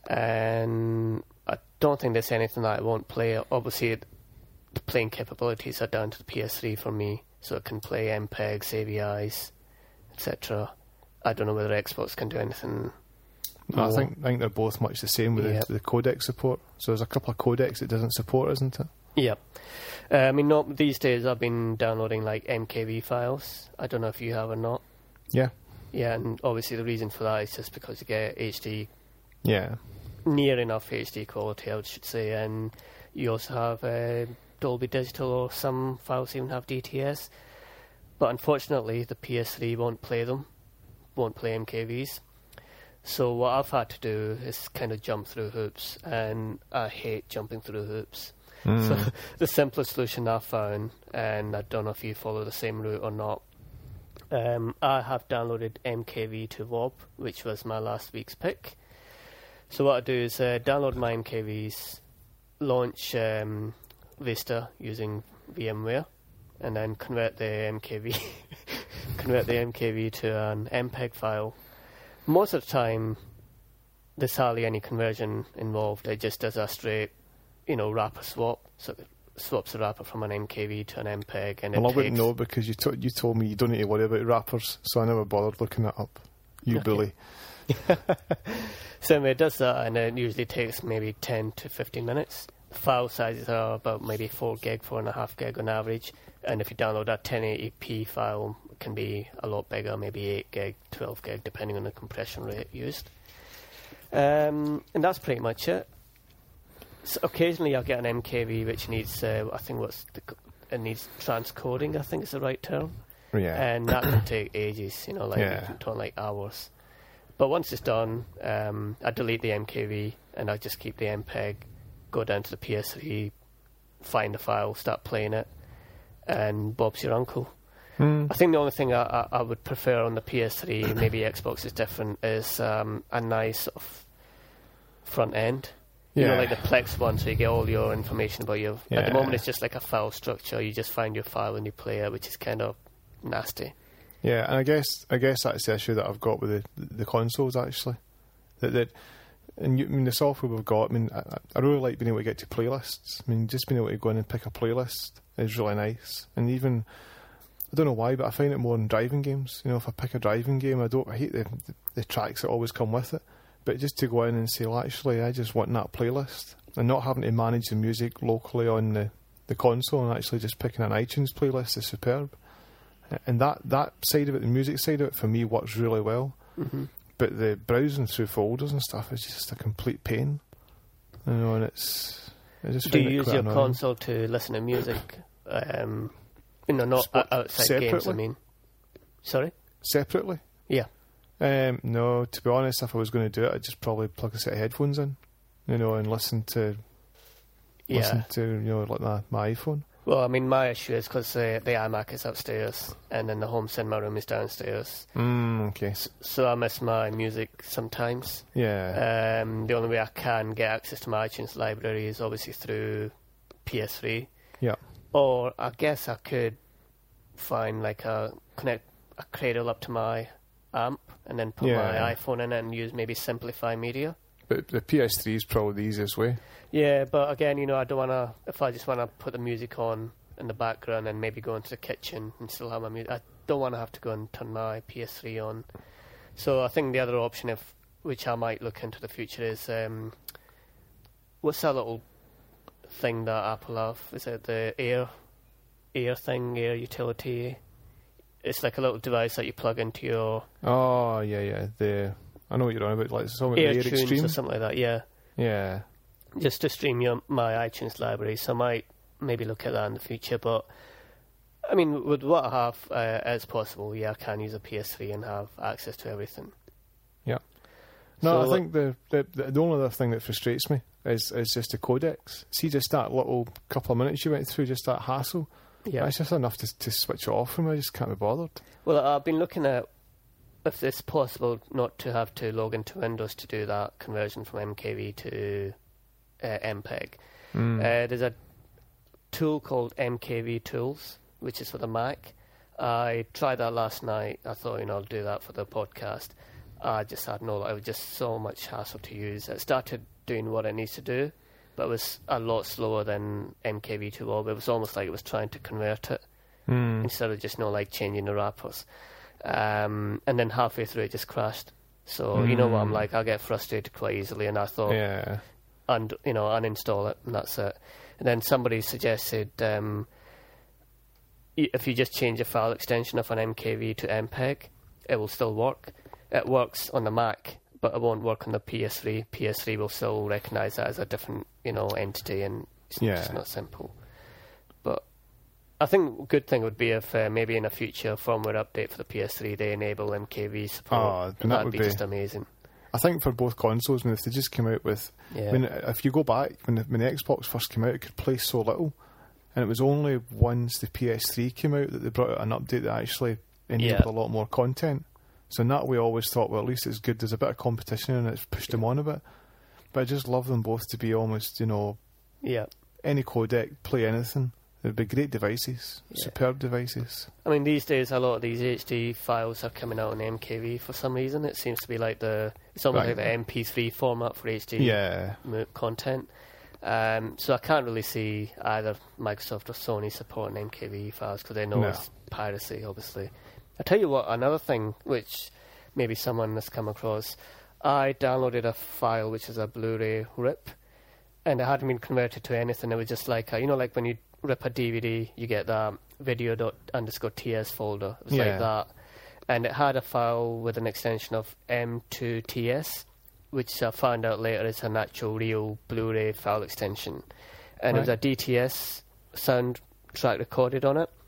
And I don't think there's anything that I won't play. Obviously, the playing capabilities are down to the PS3 for me, so it can play MPEGs, AVIs, etc. I don't know whether Xbox can do anything. No, I think they're both much the same with the codec support. So there's a couple of codecs it doesn't support, isn't it? Yeah. I mean, these days I've been downloading like MKV files. I don't know if you have or not. Yeah. Yeah, and obviously the reason for that is just because you get HD. Yeah. Near enough HD quality, I should say. And you also have Dolby Digital, or some files even have DTS. But unfortunately, the PS3 won't play them, won't play MKVs. So what I've had to do is kind of jump through hoops, and I hate jumping through hoops. So the simplest solution I found, and I don't know if you follow the same route or not, I have downloaded MKV to WOB, which was my last week's pick. So what I do is download my MKVs, launch Vista using VMware, and then convert the MKV to an MPEG file. Most of the time, there's hardly any conversion involved. It just does a straight, wrapper swap. So it swaps the wrapper from an MKV to an MPEG. And well, I wouldn't know because you told me you don't need to worry about wrappers, so I never bothered looking it up. You bully. So anyway, it does that, and it usually takes maybe 10 to 15 minutes. The file sizes are about maybe 4 gig, 4.5 gig on average. And if you download a 1080p file, it can be a lot bigger, maybe 8 gig, 12 gig, depending on the compression rate used. And that's pretty much it. So occasionally I'll get an MKV which needs, it needs transcoding, I think is the right term. Yeah. And that can take ages, you can talk like hours. But once it's done, I delete the MKV and I just keep the MPEG, go down to the PS3, find the file, start playing it, and Bob's your uncle. I think the only thing I would prefer on the PS3, maybe Xbox is different, is a nice sort of front end. Like the Plex one, so you get all your information about your... At the moment, it's just like a file structure. You just find your file and you play it, which is kind of nasty. Yeah, and I guess that's the issue that I've got with the consoles, actually. The software we've got, I really like being able to get to playlists. Just being able to go in and pick a playlist is really nice. And even... I don't know why, but I find it more in driving games. If I pick a driving game, I hate the tracks that always come with it. But just to go in and say, well, actually, I just want that playlist, and not having to manage the music locally on the console, and actually just picking an iTunes playlist is superb. And that side of it, the music side of it, for me, works really well. Mm-hmm. But the browsing through folders and stuff is just a complete pain. And it's... Do you use your console to listen to music? Not outside games, I mean. Sorry? Separately? Yeah. No, to be honest, if I was going to do it, I'd just probably plug a set of headphones in, and listen to, like my iPhone. Well, I mean, my issue is because the iMac is upstairs and then the home cinema room is downstairs. Okay. So I miss my music sometimes. Yeah. The only way I can get access to my iTunes library is obviously through PS3. Yeah. Or I guess I could find connect a cradle up to my amp and then put my iPhone in it and use maybe Simplify Media. But the PS3 is probably the easiest way. Yeah, but again, I don't want to, if I just want to put the music on in the background and maybe go into the kitchen and still have my music, I don't want to have to go and turn my PS3 on. So I think the other option, which I might look into the future, is what's that little thing that Apple have? Is it the Air utility? It's like a little device that you plug into your... Oh, yeah. I know what you're on about. Like something Air Air Tunes Extreme or something like that. Yeah. Yeah. Just to stream my iTunes library, so I might maybe look at that in the future. But I mean, with what I have as possible, I can use a PS3 and have access to everything. Yeah. No, so, I think the only other thing that frustrates me is just the codecs. See, just that little couple of minutes you went through, just that hassle. Yeah, it's just enough to switch it off from. I just can't be bothered. Well, I've been looking at if it's possible not to have to log into Windows to do that conversion from MKV to MPEG. There's a tool called MKV Tools, which is for the Mac. I tried that last night. I thought, I'll do that for the podcast. I just had it was just so much hassle to use. It started doing what it needs to do, but it was a lot slower than MKV Tool. It was almost like it was trying to convert it instead of just changing the wrappers. And then halfway through it just crashed. So you know what I'm like, I'll get frustrated quite easily, and I thought uninstall it and that's it. And then somebody suggested if you just change a file extension of an MKV to MPEG, it will still work. It works on the Mac, but it won't work on the PS3. PS3 will still recognise that as a different entity, and it's just not simple. But I think a good thing would be if maybe in a future firmware update for the PS3 they enable MKV support. And that would be just amazing. I think for both consoles, if they just came out with... if you go back, when the Xbox first came out, it could play so little. And it was only once the PS3 came out that they brought out an update that actually enabled a lot more content. So in that way I always thought, well, at least it's good. There's a bit of competition and it's pushed them on a bit. But I just love them both to be almost, any codec, play anything. They'd be great devices, superb devices. I mean, these days a lot of these HD files are coming out on MKV for some reason. It seems to be like it's almost like the MP3 format for HD content. So I can't really see either Microsoft or Sony supporting MKV files because they know it's piracy, obviously. I'll tell you what, another thing which maybe someone has come across, I downloaded a file which is a Blu-ray rip, and it hadn't been converted to anything. It was just like, like when you rip a DVD, you get that video._ts folder. It was like that. And it had a file with an extension of M2TS, which I found out later is an actual real Blu-ray file extension. And it was a DTS soundtrack recorded on it.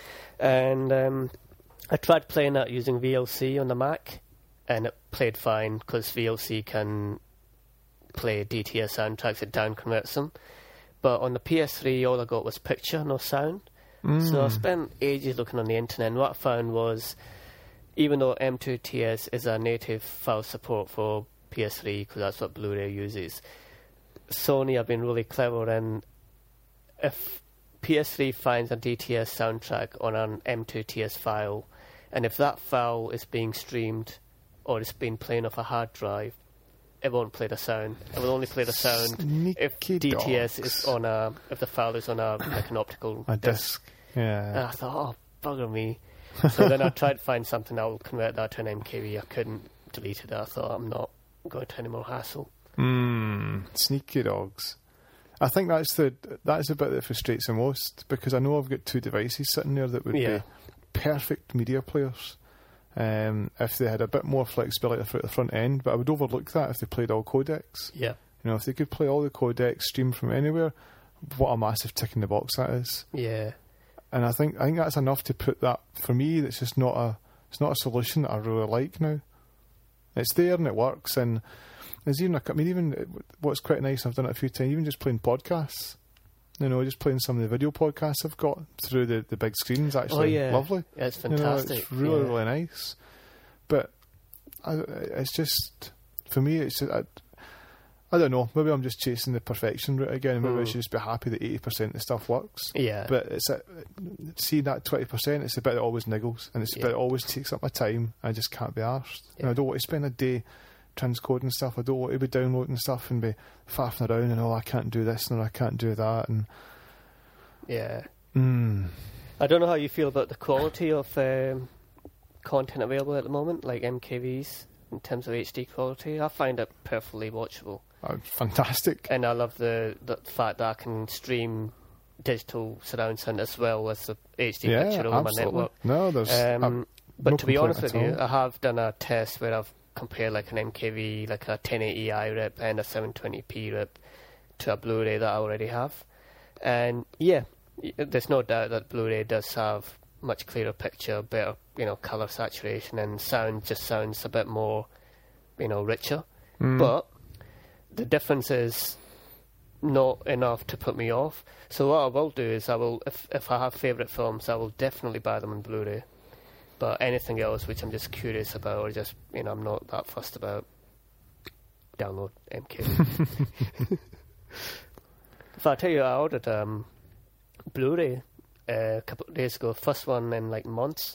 And I tried playing that using VLC on the Mac, and it played fine because VLC can play DTS soundtracks, it down converts them. But on the PS3, all I got was picture, no sound. So I spent ages looking on the internet, and what I found was, even though M2TS is a native file support for PS3, because that's what Blu-ray uses, Sony have been really clever, and if PS3 finds a DTS soundtrack on an M2TS file, and if that file is being streamed or it's being playing off a hard drive, it won't play the sound. It will only play the sound if DTS is on if the file is on an optical disc. Yeah. And I thought, bugger me. So then I tried to find something that will convert that to an MKV. I couldn't delete it. I thought, I'm not going to any more hassle. Sneaky dogs. I think that's the bit that frustrates the most, because I know I've got two devices sitting there that would be perfect media players. If they had a bit more flexibility at the front end, but I would overlook that if they played all codecs. Yeah. If they could play all the codecs, stream from anywhere, what a massive tick in the box that is. Yeah. And I think that's enough to put that, for me, that's just not a solution that I really like now. It's there and it works. And there's even even what's quite nice, I've done it a few times, even just playing podcasts. You know, just playing some of the video podcasts I've got through the big screens. Actually, lovely. Yeah, it's fantastic. You know, it's really really nice. But it's just, for me, it's just, I don't know. Maybe I'm just chasing the perfection route again. Maybe I should just be happy that 80% of the stuff works. Yeah. But seeing that 20%, it's the bit that always niggles, and it's the bit that always takes up my time. I just can't be arsed. Yeah. And I don't want to spend a day transcoding stuff. I don't want to be downloading stuff and be faffing around and I can't do this and I can't do that. And yeah. I don't know how you feel about the quality of content available at the moment, like MKVs, in terms of HD quality. I find it perfectly watchable. Fantastic. And I love the fact that I can stream digital surround sound as well as the HD picture over my network. No, there's but to be honest with you, I have done a test where I've compared like an MKV, like a 1080i rip and a 720p rip to a Blu-ray that I already have. And yeah, there's no doubt that Blu-ray does have much clearer picture, better, colour saturation, and sound just sounds a bit more, richer. But the difference is not enough to put me off. So what I will do is if I have favourite films, I will definitely buy them on Blu-ray. But anything else which I'm just curious about, or just, I'm not that fussed about, download MK. If I tell you, I ordered Blu-ray a couple of days ago, first one in like months,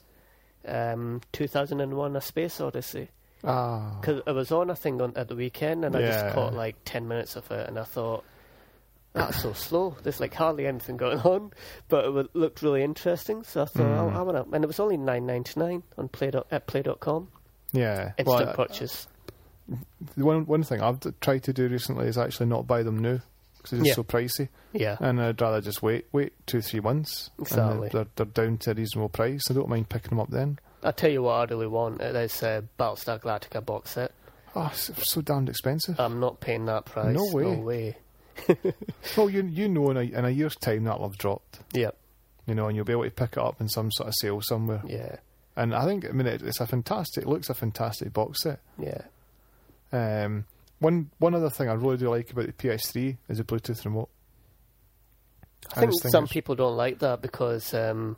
2001: A Space Odyssey. Because it was on, I think, at the weekend, and I just caught like 10 minutes of it, and I thought, that's so slow. There's like hardly anything going on, but it looked really interesting. So I thought, I want to, and it was only $9.99 on play.com. Yeah, instant purchase. One thing I've tried to do recently is actually not buy them new because it's just so pricey. Yeah, and I'd rather just wait 2-3 months. Exactly, and they're down to a reasonable price. I don't mind picking them up then. I tell you what, I really want is Battlestar Galactica box set. Oh, it's so damned expensive. I'm not paying that price. No way. Well, you know, in a year's time that'll have dropped. Yep. And you'll be able to pick it up in some sort of sale somewhere. Yeah. And I think, it's it looks a fantastic box set. Yeah. One other thing I really do like about the PS3 is the Bluetooth remote. I think some people don't like that because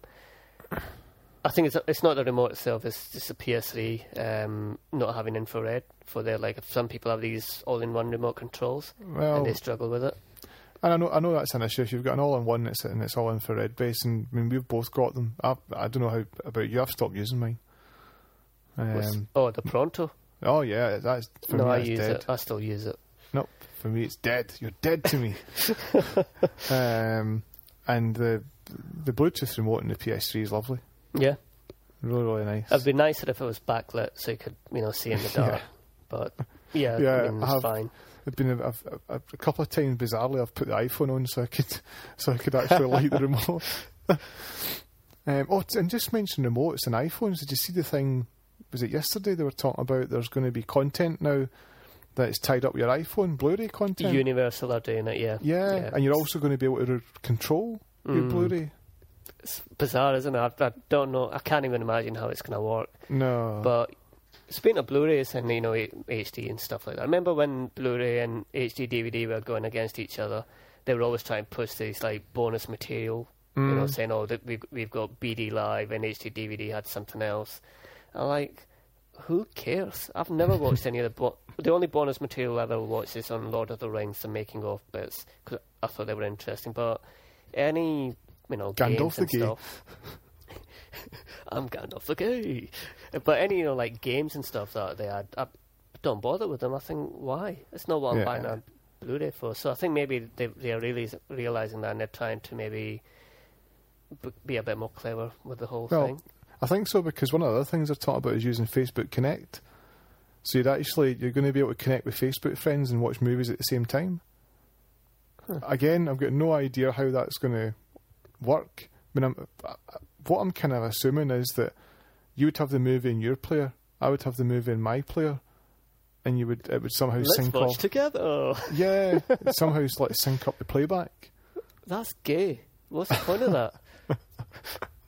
I think it's not the remote itself, it's just the PS3 not having infrared for their, like, if some people have these all-in-one remote controls and they struggle with it. And I know that's an issue. If you've got an all-in-one and it's all infrared based, and we've both got them. I don't know how about you. I've stopped using mine. The Pronto. Oh yeah, that's for me. No, I that's use dead. it. I still use it. Nope, for me it's dead. You're dead to me. And the Bluetooth remote in the PS3 is lovely. Yeah. Really, really nice. It'd be nicer if it was backlit so you could, see in the dark. But yeah, it's fine. It's been a couple of times bizarrely I've put the iPhone on so I could actually light the remote. And just mention remotes and iPhones. Did you see the thing? Was it yesterday they were talking about? There's going to be content now that is tied up with your iPhone, Blu-ray content. Universal are doing it, yeah. Yeah, and you're also going to be able to control your Blu-ray. It's bizarre, isn't it? I don't know. I can't even imagine how it's going to work. No. But speaking of Blu-rays and, HD and stuff like that, I remember when Blu-ray and HD DVD were going against each other, they were always trying to push these, like, bonus material, saying, that we've got BD Live and HD DVD had something else. I'm like, who cares? I've never watched any of the only bonus material I've ever watched is on Lord of the Rings, the making of bits, because I thought they were interesting. But any, Gandalf games and the stuff. I'm Gandalf the Gay. But any, like games and stuff that they had, I don't bother with them. I think, why? It's not what I'm buying a Blu-ray for. So I think maybe they are really realising that and they're trying to maybe be a bit more clever with the whole thing. I think so, because one of the other things they're talking about is using Facebook Connect. So you're going to be able to connect with Facebook friends and watch movies at the same time. Huh. Again, I've got no idea how that's going to work. What I'm kind of assuming is that you would have the movie in your player, I would have the movie in my player, and it would somehow sync up. Let's watch together. Yeah, somehow sync up the playback. That's gay. What's the point of that?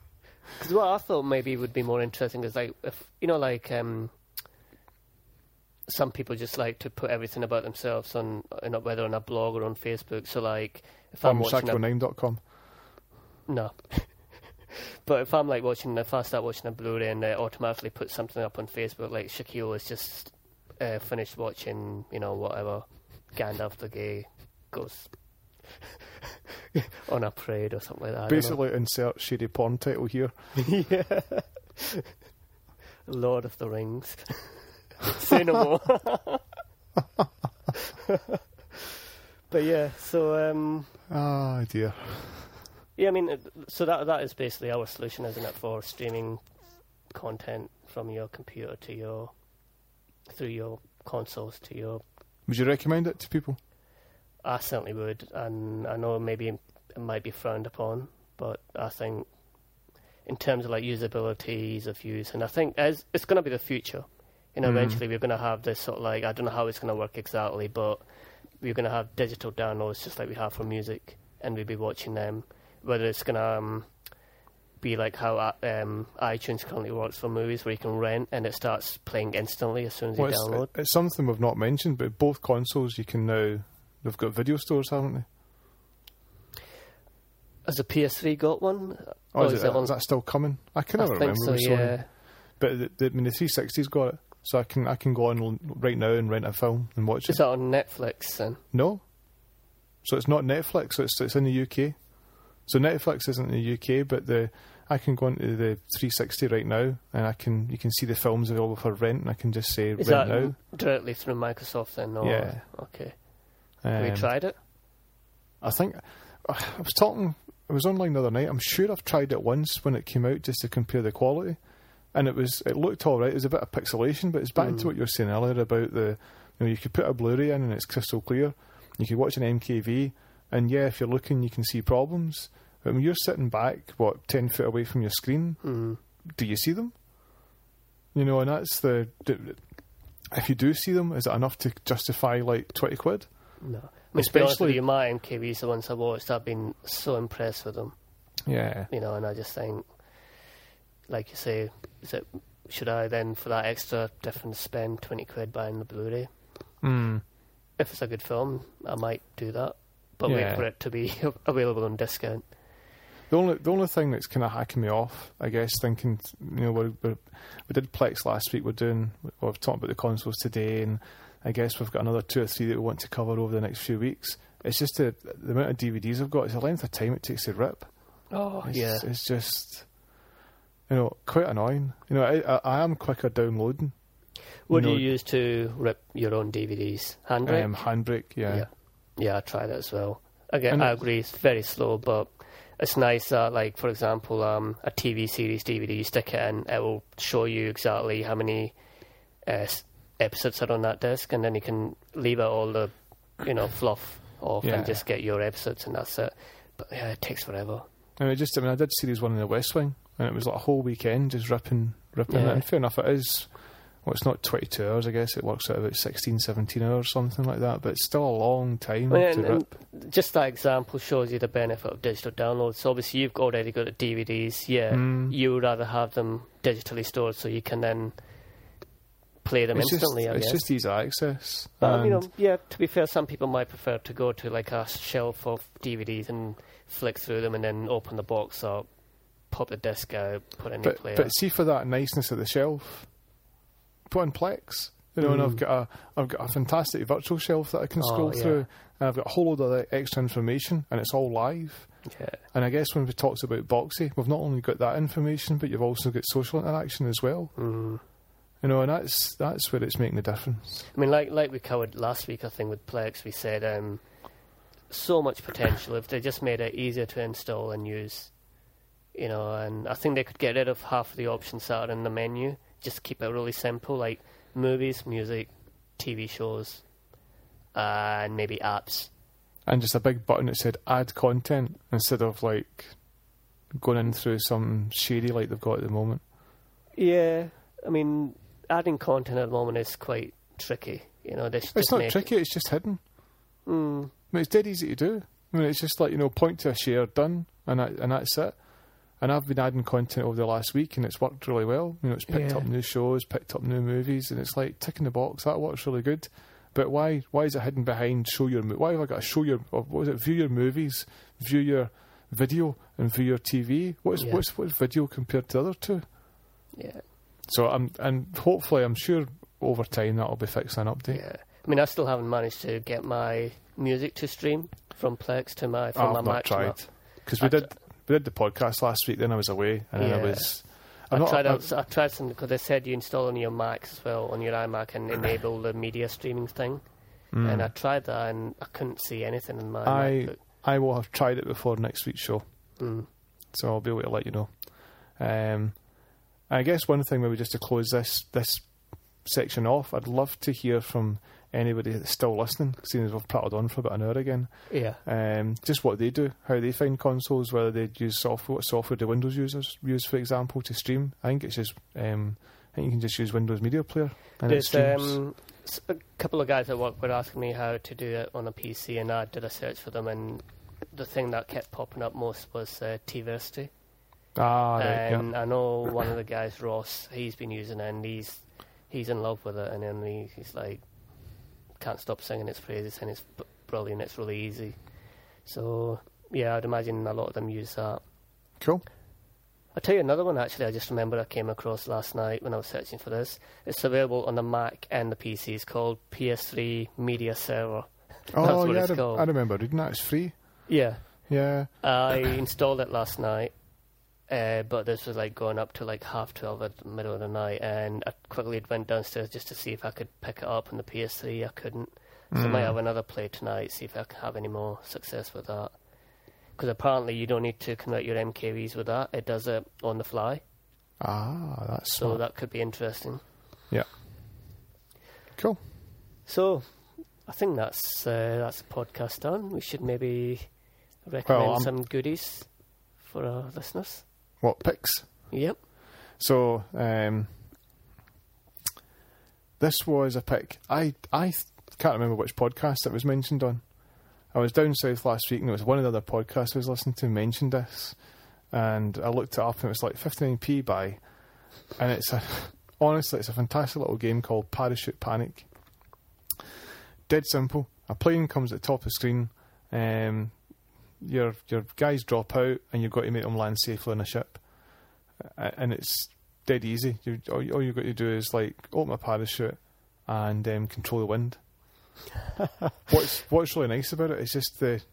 Because what I thought maybe would be more interesting is, like, if some people just like to put everything about themselves on, whether on a blog or on Facebook. So like, if I'm watching Shackle9.com. No. But if I start watching a Blu-ray and automatically put something up on Facebook, like Shaquille has just finished watching, whatever, Gandalf the Grey goes on a parade or something like that. Basically, insert shady porn title here. Yeah. Lord of the Rings. Say no more. But yeah, so... oh, dear. Yeah, I mean, so that is basically our solution, isn't it, for streaming content from your computer through your consoles to your... Would you recommend it to people? I certainly would, and I know maybe it might be frowned upon, but I think in terms of like usability, ease of use, and I think it's going to be the future. Eventually we're going to have this sort of like, I don't know how it's going to work exactly, but we're going to have digital downloads just like we have for music, and we'll be watching them. Whether it's going to be like how iTunes currently works for movies, where you can rent and it starts playing instantly as soon as you download. It's something we've not mentioned, but both consoles you can now, they've got video stores, haven't they? Has the PS3 got one? Is that still coming? I can never remember. So, yeah. But the 360's got it, so I can go on right now and rent a film and watch it. Is that on Netflix then? No. So it's not Netflix, so it's in the UK. So Netflix isn't in the UK, but I can go into the 360 right now, and you can see the films available for rent, and I can just say Is rent that now. Directly through Microsoft then? Or? Yeah. Okay. Have you tried it? I think I was online the other night. I'm sure I've tried it once when it came out just to compare the quality, and it looked all right. It was a bit of pixelation, but it's back to what you were saying earlier about you could put a Blu-ray in and it's crystal clear. You could watch an MKV, and yeah, if you're looking, you can see problems. But when you're sitting back, 10 feet away from your screen, do you see them? And that's if you do see them, is it enough to justify like 20 quid? No. Especially my MKVs, the ones I've watched, I've been so impressed with them. Yeah. And I just think, like you say, should I then, for that extra difference, spend 20 quid buying the Blu-ray? If it's a good film, I might do that. But wait for it to be available on discount. The only thing that's kind of hacking me off, I guess, thinking, we did Plex last week, we've talked about the consoles today, and I guess we've got another 2 or 3 that we want to cover over the next few weeks. It's just the amount of DVDs I've got, it's the length of time it takes to rip. Oh, yeah. It's just, quite annoying. I am quicker downloading. What do you use to rip your own DVDs? Handbrake? Handbrake, yeah. Yeah, I try that as well. Again, I agree, it's very slow, but it's nice that, like, for example, a TV series DVD, you stick it in, it will show you exactly how many episodes are on that disc, and then you can leave out all the, fluff off and just get your episodes, and that's it. But yeah, it takes forever. And I did Series 1 in the West Wing, and it was like a whole weekend just ripping it. And fair enough, it is... Well, it's not 22 hours, I guess. It works out about 16, 17 hours, something like that. But it's still a long time to rip. And just that example shows you the benefit of digital downloads. So obviously, you've already got the DVDs. Yeah, you would rather have them digitally stored so you can then play them instantly, I guess. It's just easy access. But, to be fair, some people might prefer to go to like a shelf of DVDs and flick through them and then open the box up, pop the disc out, put in your player. But see, for that niceness of the shelf... put on Plex, and I've got a fantastic virtual shelf that I can scroll through, and I've got a whole load of extra information, and it's all live. Yeah. And I guess when we talked about Boxy, we've not only got that information, but you've also got social interaction as well. And that's where it's making the difference. I mean, like we covered last week, I think with Plex, we said so much potential if they just made it easier to install and use. And I think they could get rid of half of the options that are in the menu. Just keep it really simple, like movies, music, TV shows, and maybe apps. And just a big button that said add content instead of like going in through something shady like they've got at the moment. Yeah, I mean, adding content at the moment is quite tricky. It's not tricky, it's just hidden. I mean, it's dead easy to do. I mean, it's just like, point to a share, done, and that's it. And I've been adding content over the last week, and it's worked really well. You know, it's picked up new shows, picked up new movies, and it's like ticking the box. That works really good. But why is it hidden behind why have I got to show your, or what was it, view your movies, view your video, and view your TV? What's video compared to the other two? Yeah. So and hopefully, I'm sure over time that'll be fixed and update. Yeah. I mean, I still haven't managed to get my music to stream from Plex to my from my I've Mac. not tried, because we did the podcast last week. Then I was away, and then I was. I tried something because they said you install on your Mac as well, on your iMac, and enable the media streaming thing. And I tried that, and I couldn't see anything in my MacBook. I will have tried it before next week's show, so I'll be able to let you know. I guess one thing, maybe just to close this section off, I'd love to hear from anybody that's still listening, seeing as we've prattled on for about an hour again. Yeah. Just what they do, how they find consoles, whether they use software, what software do Windows users use, for example, to stream. I think it's just, I think you can just use Windows Media Player. And there's a couple of guys at work were asking me how to do it on a PC, and I did a search for them, and the thing that kept popping up most was T-Versity. Right, and I know one of the guys, Ross, he's been using it, and he's in love with it, and then he's like, can't stop singing its praises, and it's brilliant, it's really easy. So, yeah, I'd imagine a lot of them use that. Cool. I'll tell you another one, actually, I just remembered I came across last night when I was searching for this. It's available on the Mac and the PC. It's called PS3 Media Server. Oh, yeah, I remember reading that. It's free. Yeah. Yeah. I installed it last night. But this was like going up to like 12:30 at the middle of the night, and I quickly went downstairs just to see if I could pick it up on the PS3. I couldn't, so I might have another play tonight, see if I can have any more success with that. Because apparently you don't need to convert your MKVs with that; it does it on the fly. That's so smart. That could be interesting. Yeah. Cool. So, I think that's the podcast done. We should maybe recommend some goodies for our listeners. What, picks? Yep. So, this was a pick. I can't remember which podcast it was mentioned on. I was down south last week, and it was one of the other podcasts I was listening to mentioned this, and I looked it up, and it was like 59p buy, and honestly, it's a fantastic little game called Parachute Panic. Dead simple. A plane comes at the top of the screen, your guys drop out, and you've got to make them land safely on a ship, and it's dead easy. All you've got to do is like open a parachute and control the wind. What's really nice about it is just and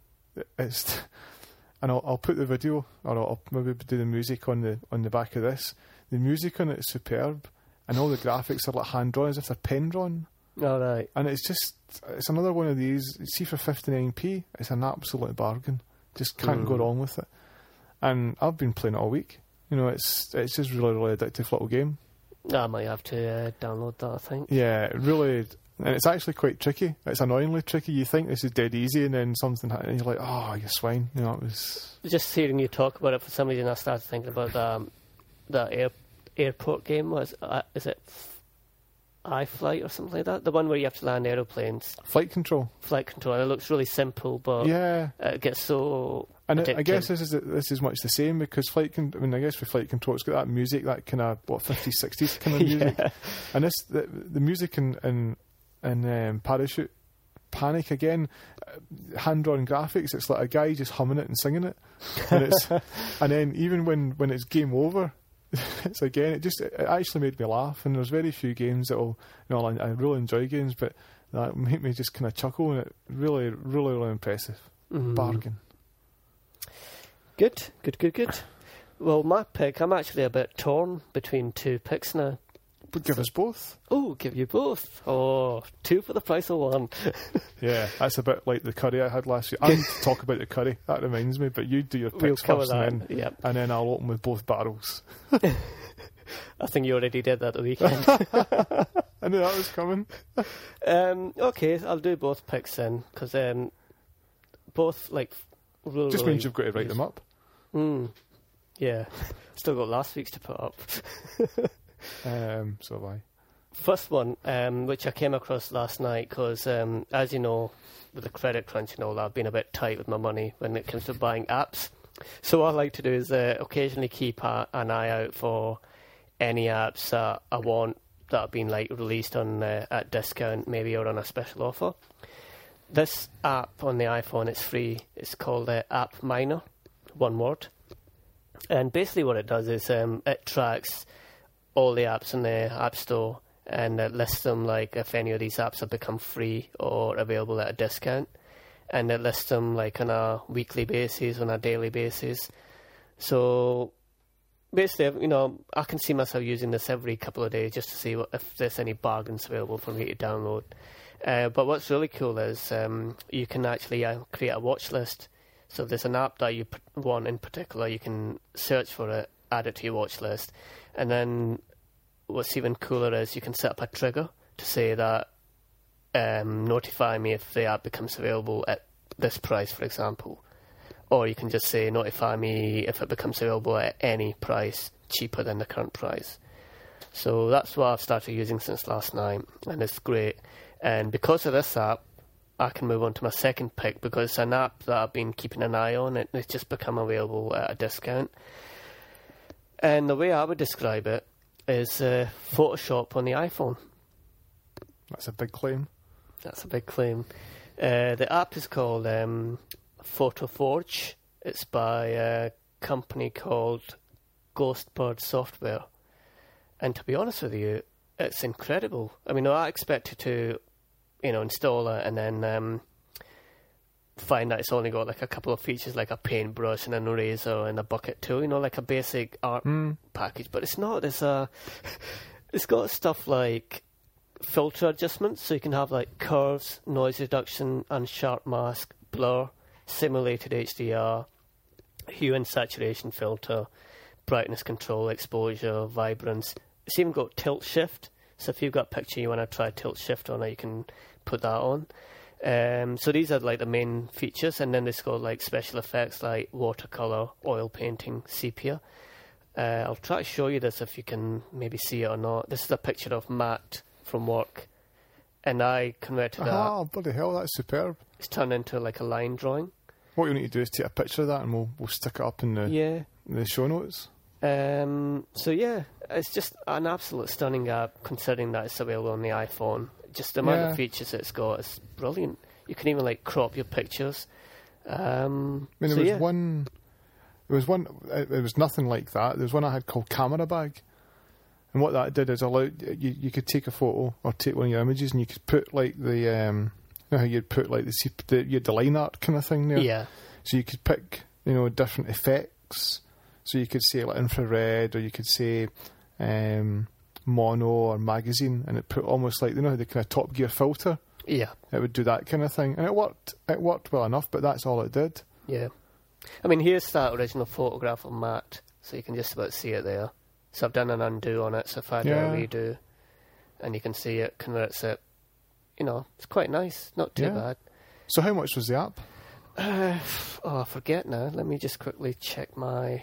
I'll put the video, or I'll maybe do the music on the back of this. The music on it is superb, and all the graphics are like hand drawn, as if they're pen drawn. All right. And it's another one of these. See, for 59p, it's an absolute bargain. Just can't go wrong with it. And I've been playing it all week. You know, it's just really, really addictive little game. I might have to download that, I think. Yeah, it really, and it's actually quite tricky. It's annoyingly tricky. You think this is dead easy, and then something happens, and you're like, oh, you swine. You know, it was... Just hearing you talk about it, for some reason I started thinking about that airport game. Is it iFlight or something like that? The one where you have to land aeroplanes. Flight Control. Flight Control. It looks really simple, but it gets so... And I guess this is much the same, because I guess with Flight Control, it's got that music, that kind of 50s, 60s kind of music. And this the music in Parachute Panic, again, hand drawn graphics. It's like a guy just humming it and singing it, and then even when it's game over, it's again it actually made me laugh. And there's very few games that'll, I really enjoy games, but that make me just kind of chuckle, and it really, really, really impressive. Bargain. Good. Well, my pick, I'm actually a bit torn between two picks now. But give us both. Oh, give you both. Oh, two for the price of one. Yeah, that's a bit like the curry I had last week. I need to talk about the curry. That reminds me, but you do your picks first, and then I'll open with both barrels. I think you already did that the weekend. I knew that was coming. Okay, I'll do both picks then, because both, like... Really, just means you've got to write them up. Yeah. Still got last week's to put up. So have I. First one, which I came across last night, because, as you know, with the credit crunch and all that, I've been a bit tight with my money when it comes to buying apps. So what I like to do is occasionally keep an eye out for any apps that I want that have been like released on at discount, maybe, or on a special offer. This app on the iPhone, it's free. It's called App Miner, one word. And basically what it does is it tracks all the apps in the App Store and it lists them, like if any of these apps have become free or available at a discount. And it lists them like on a weekly basis, on a daily basis. So basically, you know, I can see myself using this every couple of days just to see if there's any bargains available for me to download. But what's really cool is you can actually create a watch list. So if there's an app that you want in particular, you can search for it, add it to your watch list. And then what's even cooler is you can set up a trigger to say that notify me if the app becomes available at this price, for example. Or you can just say notify me if it becomes available at any price cheaper than the current price. So that's what I've started using since last night, and it's great. And because of this app, I can move on to my second pick, because it's an app that I've been keeping an eye on. It's just become available at a discount. And the way I would describe it is Photoshop on the iPhone. That's a big claim. That's a big claim. The app is called PhotoForge. It's by a company called Ghostbird Software. And to be honest with you, it's incredible. I mean, I expected to, you know, install it and then find that it's only got like a couple of features like a paintbrush and an eraser and a bucket tool, you know, like a basic art package. But it's not. It's got stuff like filter adjustments, so you can have like curves, noise reduction, unsharp mask, blur, simulated HDR, hue and saturation filter, brightness control, exposure, vibrance. It's even got tilt shift, so if you've got a picture you want to try tilt shift on it, you can put that on. So these are like the main features, and then it's got like special effects like watercolor, oil painting, sepia. I'll try to show you this if you can maybe see it or not. This is a picture of Matt from work, and I converted that. Oh, bloody hell, that's superb. It's turned into like a line drawing. What you need to do is take a picture of that and we'll stick it up in the show notes. So yeah, it's just an absolute stunning app, considering that it's available on the iPhone. Just the amount of features it's got is brilliant. You can even like crop your pictures. I mean, there was nothing like that. There was one I had called Camera Bag. And what that did is allowed you could take a photo or take one of your images and you could put like the you know how you'd put like the line art kind of thing there. Yeah. So you could pick, you know, different effects. So you could say like infrared, or you could say mono or magazine, and it put almost like, you know, the kind of Top Gear filter. Yeah. It would do that kind of thing, and it worked. It worked well enough, but that's all it did. Yeah. I mean, here's that original photograph of Matt, so you can just about see it there. So I've done an undo on it, so if I do a redo, and you can see it converts it, you know, it's quite nice, not too bad. So how much was the app? I forget now. Let me just quickly check my...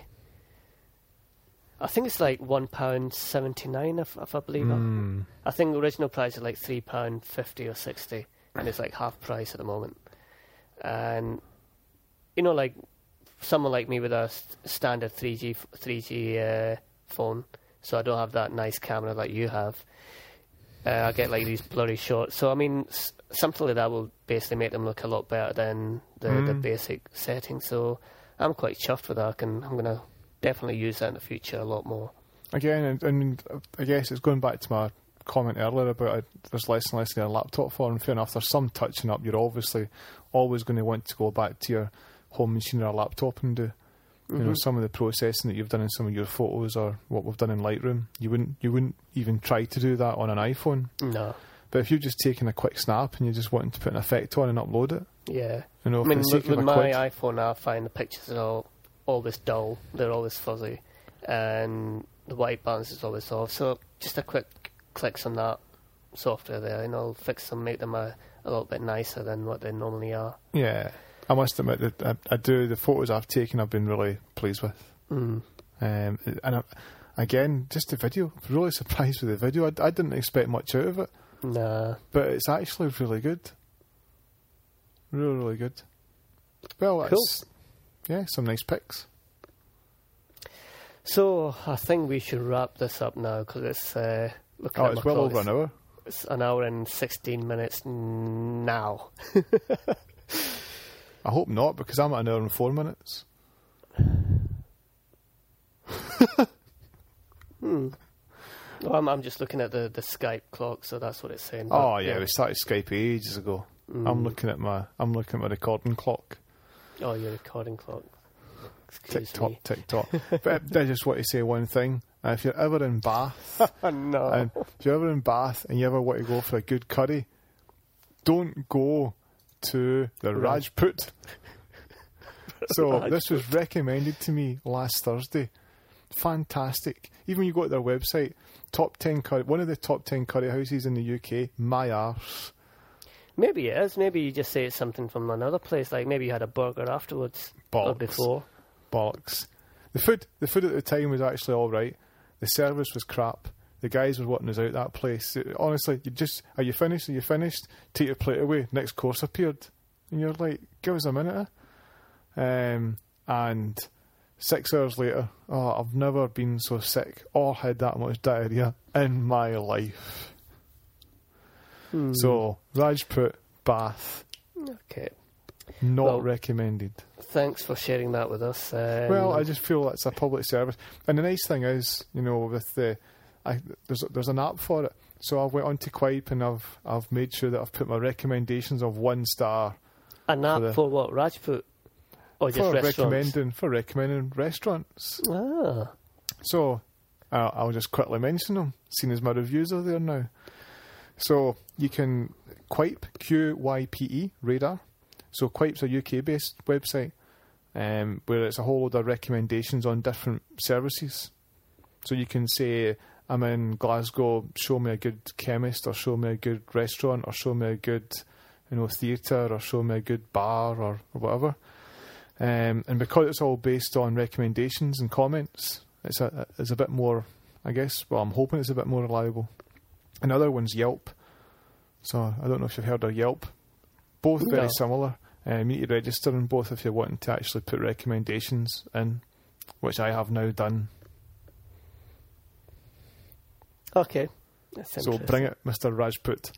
I think it's like £1.79, if I believe it. I think the original price is like £3.50 or £60, and it's like half price at the moment. And, you know, like someone like me with a standard 3G phone, so I don't have that nice camera like you have. I get like these blurry shots. So I mean, something like that will basically make them look a lot better than the basic settings. So I'm quite chuffed with that, and I'm going to definitely use that in the future a lot more. Again, and I guess it's going back to my comment earlier about there's less and less in a laptop for, and fair enough, there's some touching up. You're obviously always going to want to go back to your home machine or laptop and do. You know, some of the processing that you've done in some of your photos or what we've done in Lightroom, you wouldn't even try to do that on an iPhone. No. But if you're just taking a quick snap and you're just wanting to put an effect on and upload it, yeah. You know, I mean, with my iPhone, I find the pictures are always dull. They're always fuzzy, and the white balance is always off. So just a quick clicks on that software there, and I'll fix them, make them a little bit nicer than what they normally are. Yeah. I must admit that the photos I've taken I've been really pleased with. And again, just the video, I'm really surprised with the video. I didn't expect much out of it. Nah. But it's actually really good. Really, really good. Well, cool. some nice picks. So I think we should wrap this up now because it's looking at it's my well clock, over an hour. It's an hour and 16 minutes now. I hope not, because I'm at an hour and 4 minutes. Well, I'm just looking at the Skype clock, so that's what it's saying. Oh yeah, we started Skype ages ago. I'm looking at my recording clock. Oh, your recording clock. Excuse me. TikTok. But I just want to say one thing. If you're ever in Bath, No. and if you're ever in Bath and you ever want to go for a good curry, don't go to the Rajput. So this was recommended to me last Thursday. Fantastic. Even when you go to their website, top 10 curry, one of the top 10 curry houses in the UK, my arse. Maybe it is. Maybe you just say it's something from another place. Like maybe you had a burger afterwards or before. Bollocks. The food at the time was actually all right. The service was crap. The guys were wanting us out that place. Honestly, are you finished? Are you finished? Take your plate away. Next course appeared. And you're like, give us a minute. And 6 hours later, I've never been so sick or had that much diarrhea in my life. So, Rajput, Bath. Okay. Not recommended. Thanks for sharing that with us. Well, I just feel it's a public service. And the nice thing is, with there's an app for it. So I went on to Quip and I've made sure that I've put my recommendations of 1 star. An app for what? Rajput? Or just restaurants? For recommending restaurants. Ah. So I'll just quickly mention them, seeing as my reviews are there now. So you can Quip, QYPE, Radar. So Quip's a UK-based website where it's a whole load of recommendations on different services. So you can say, I'm in Glasgow, show me a good chemist, or show me a good restaurant, or show me a good theatre, or show me a good bar, or whatever. And because it's all based on recommendations and comments, it's a bit more, I guess, well, I'm hoping it's a bit more reliable. Another one's Yelp. So I don't know if you've heard of Yelp. Both very similar. You need to register in both if you're wanting to actually put recommendations in, which I have now done. Okay. That's so bring it, Mr. Rajput.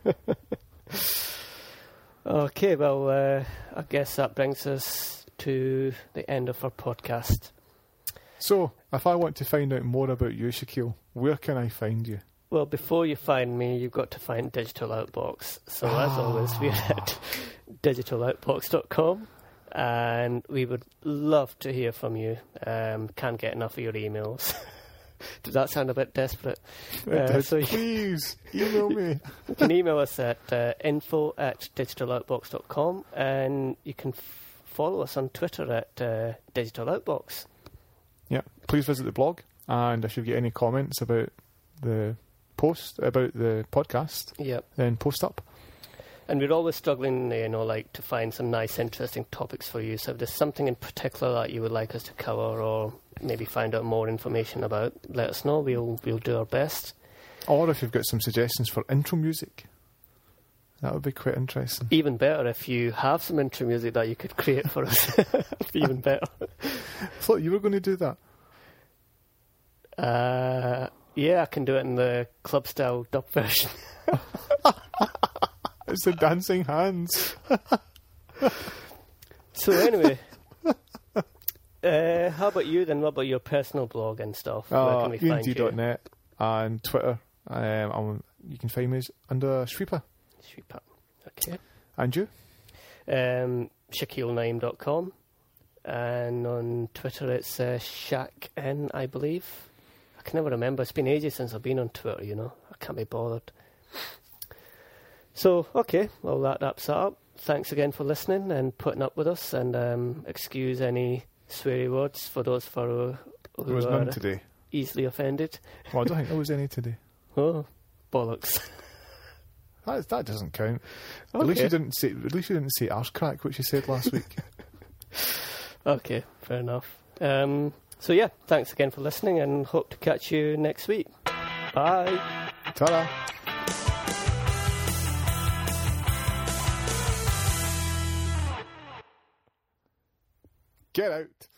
Okay, well, I guess that brings us to the end of our podcast. So, if I want to find out more about you, Shaquille, where can I find you? Well, before you find me, you've got to find Digital Outbox. So, as always, we're at digitaloutbox.com, and we would love to hear from you. Can't get enough of your emails. Does that sound a bit desperate? Please, email me. You can email us at info@digitaloutbox.com, and you can follow us on Twitter at digitaloutbox. Yeah, please visit the blog, and if you get any comments about the post, about the podcast, then post up. And we're always struggling, to find some nice, interesting topics for you. So if there's something in particular that you would like us to cover, or maybe find out more information about, let us know. We'll do our best. Or if you've got some suggestions for intro music, that would be quite interesting. Even better if you have some intro music that you could create for us. Even better. I thought you were going to do that. Yeah, I can do it in the club style dub version. It's the dancing hands. So anyway, how about you then? What about your personal blog and stuff? Where can we find you? END.net and Twitter. You can find me under Sweeper. Sweeper, okay. And you? Shaquille9.com, and on Twitter it's ShackN, I believe. I can never remember. It's been ages since I've been on Twitter, I can't be bothered. So, okay, well, that wraps that up. Thanks again for listening and putting up with us, and excuse any sweary words for those who there was none today. Easily offended. Well, I don't think there was any today. Oh, bollocks. That doesn't count. Okay. At least you didn't say arse crack, which you said last week. Okay, fair enough. So yeah, thanks again for listening, and hope to catch you next week. Bye. Ta-da. Get out.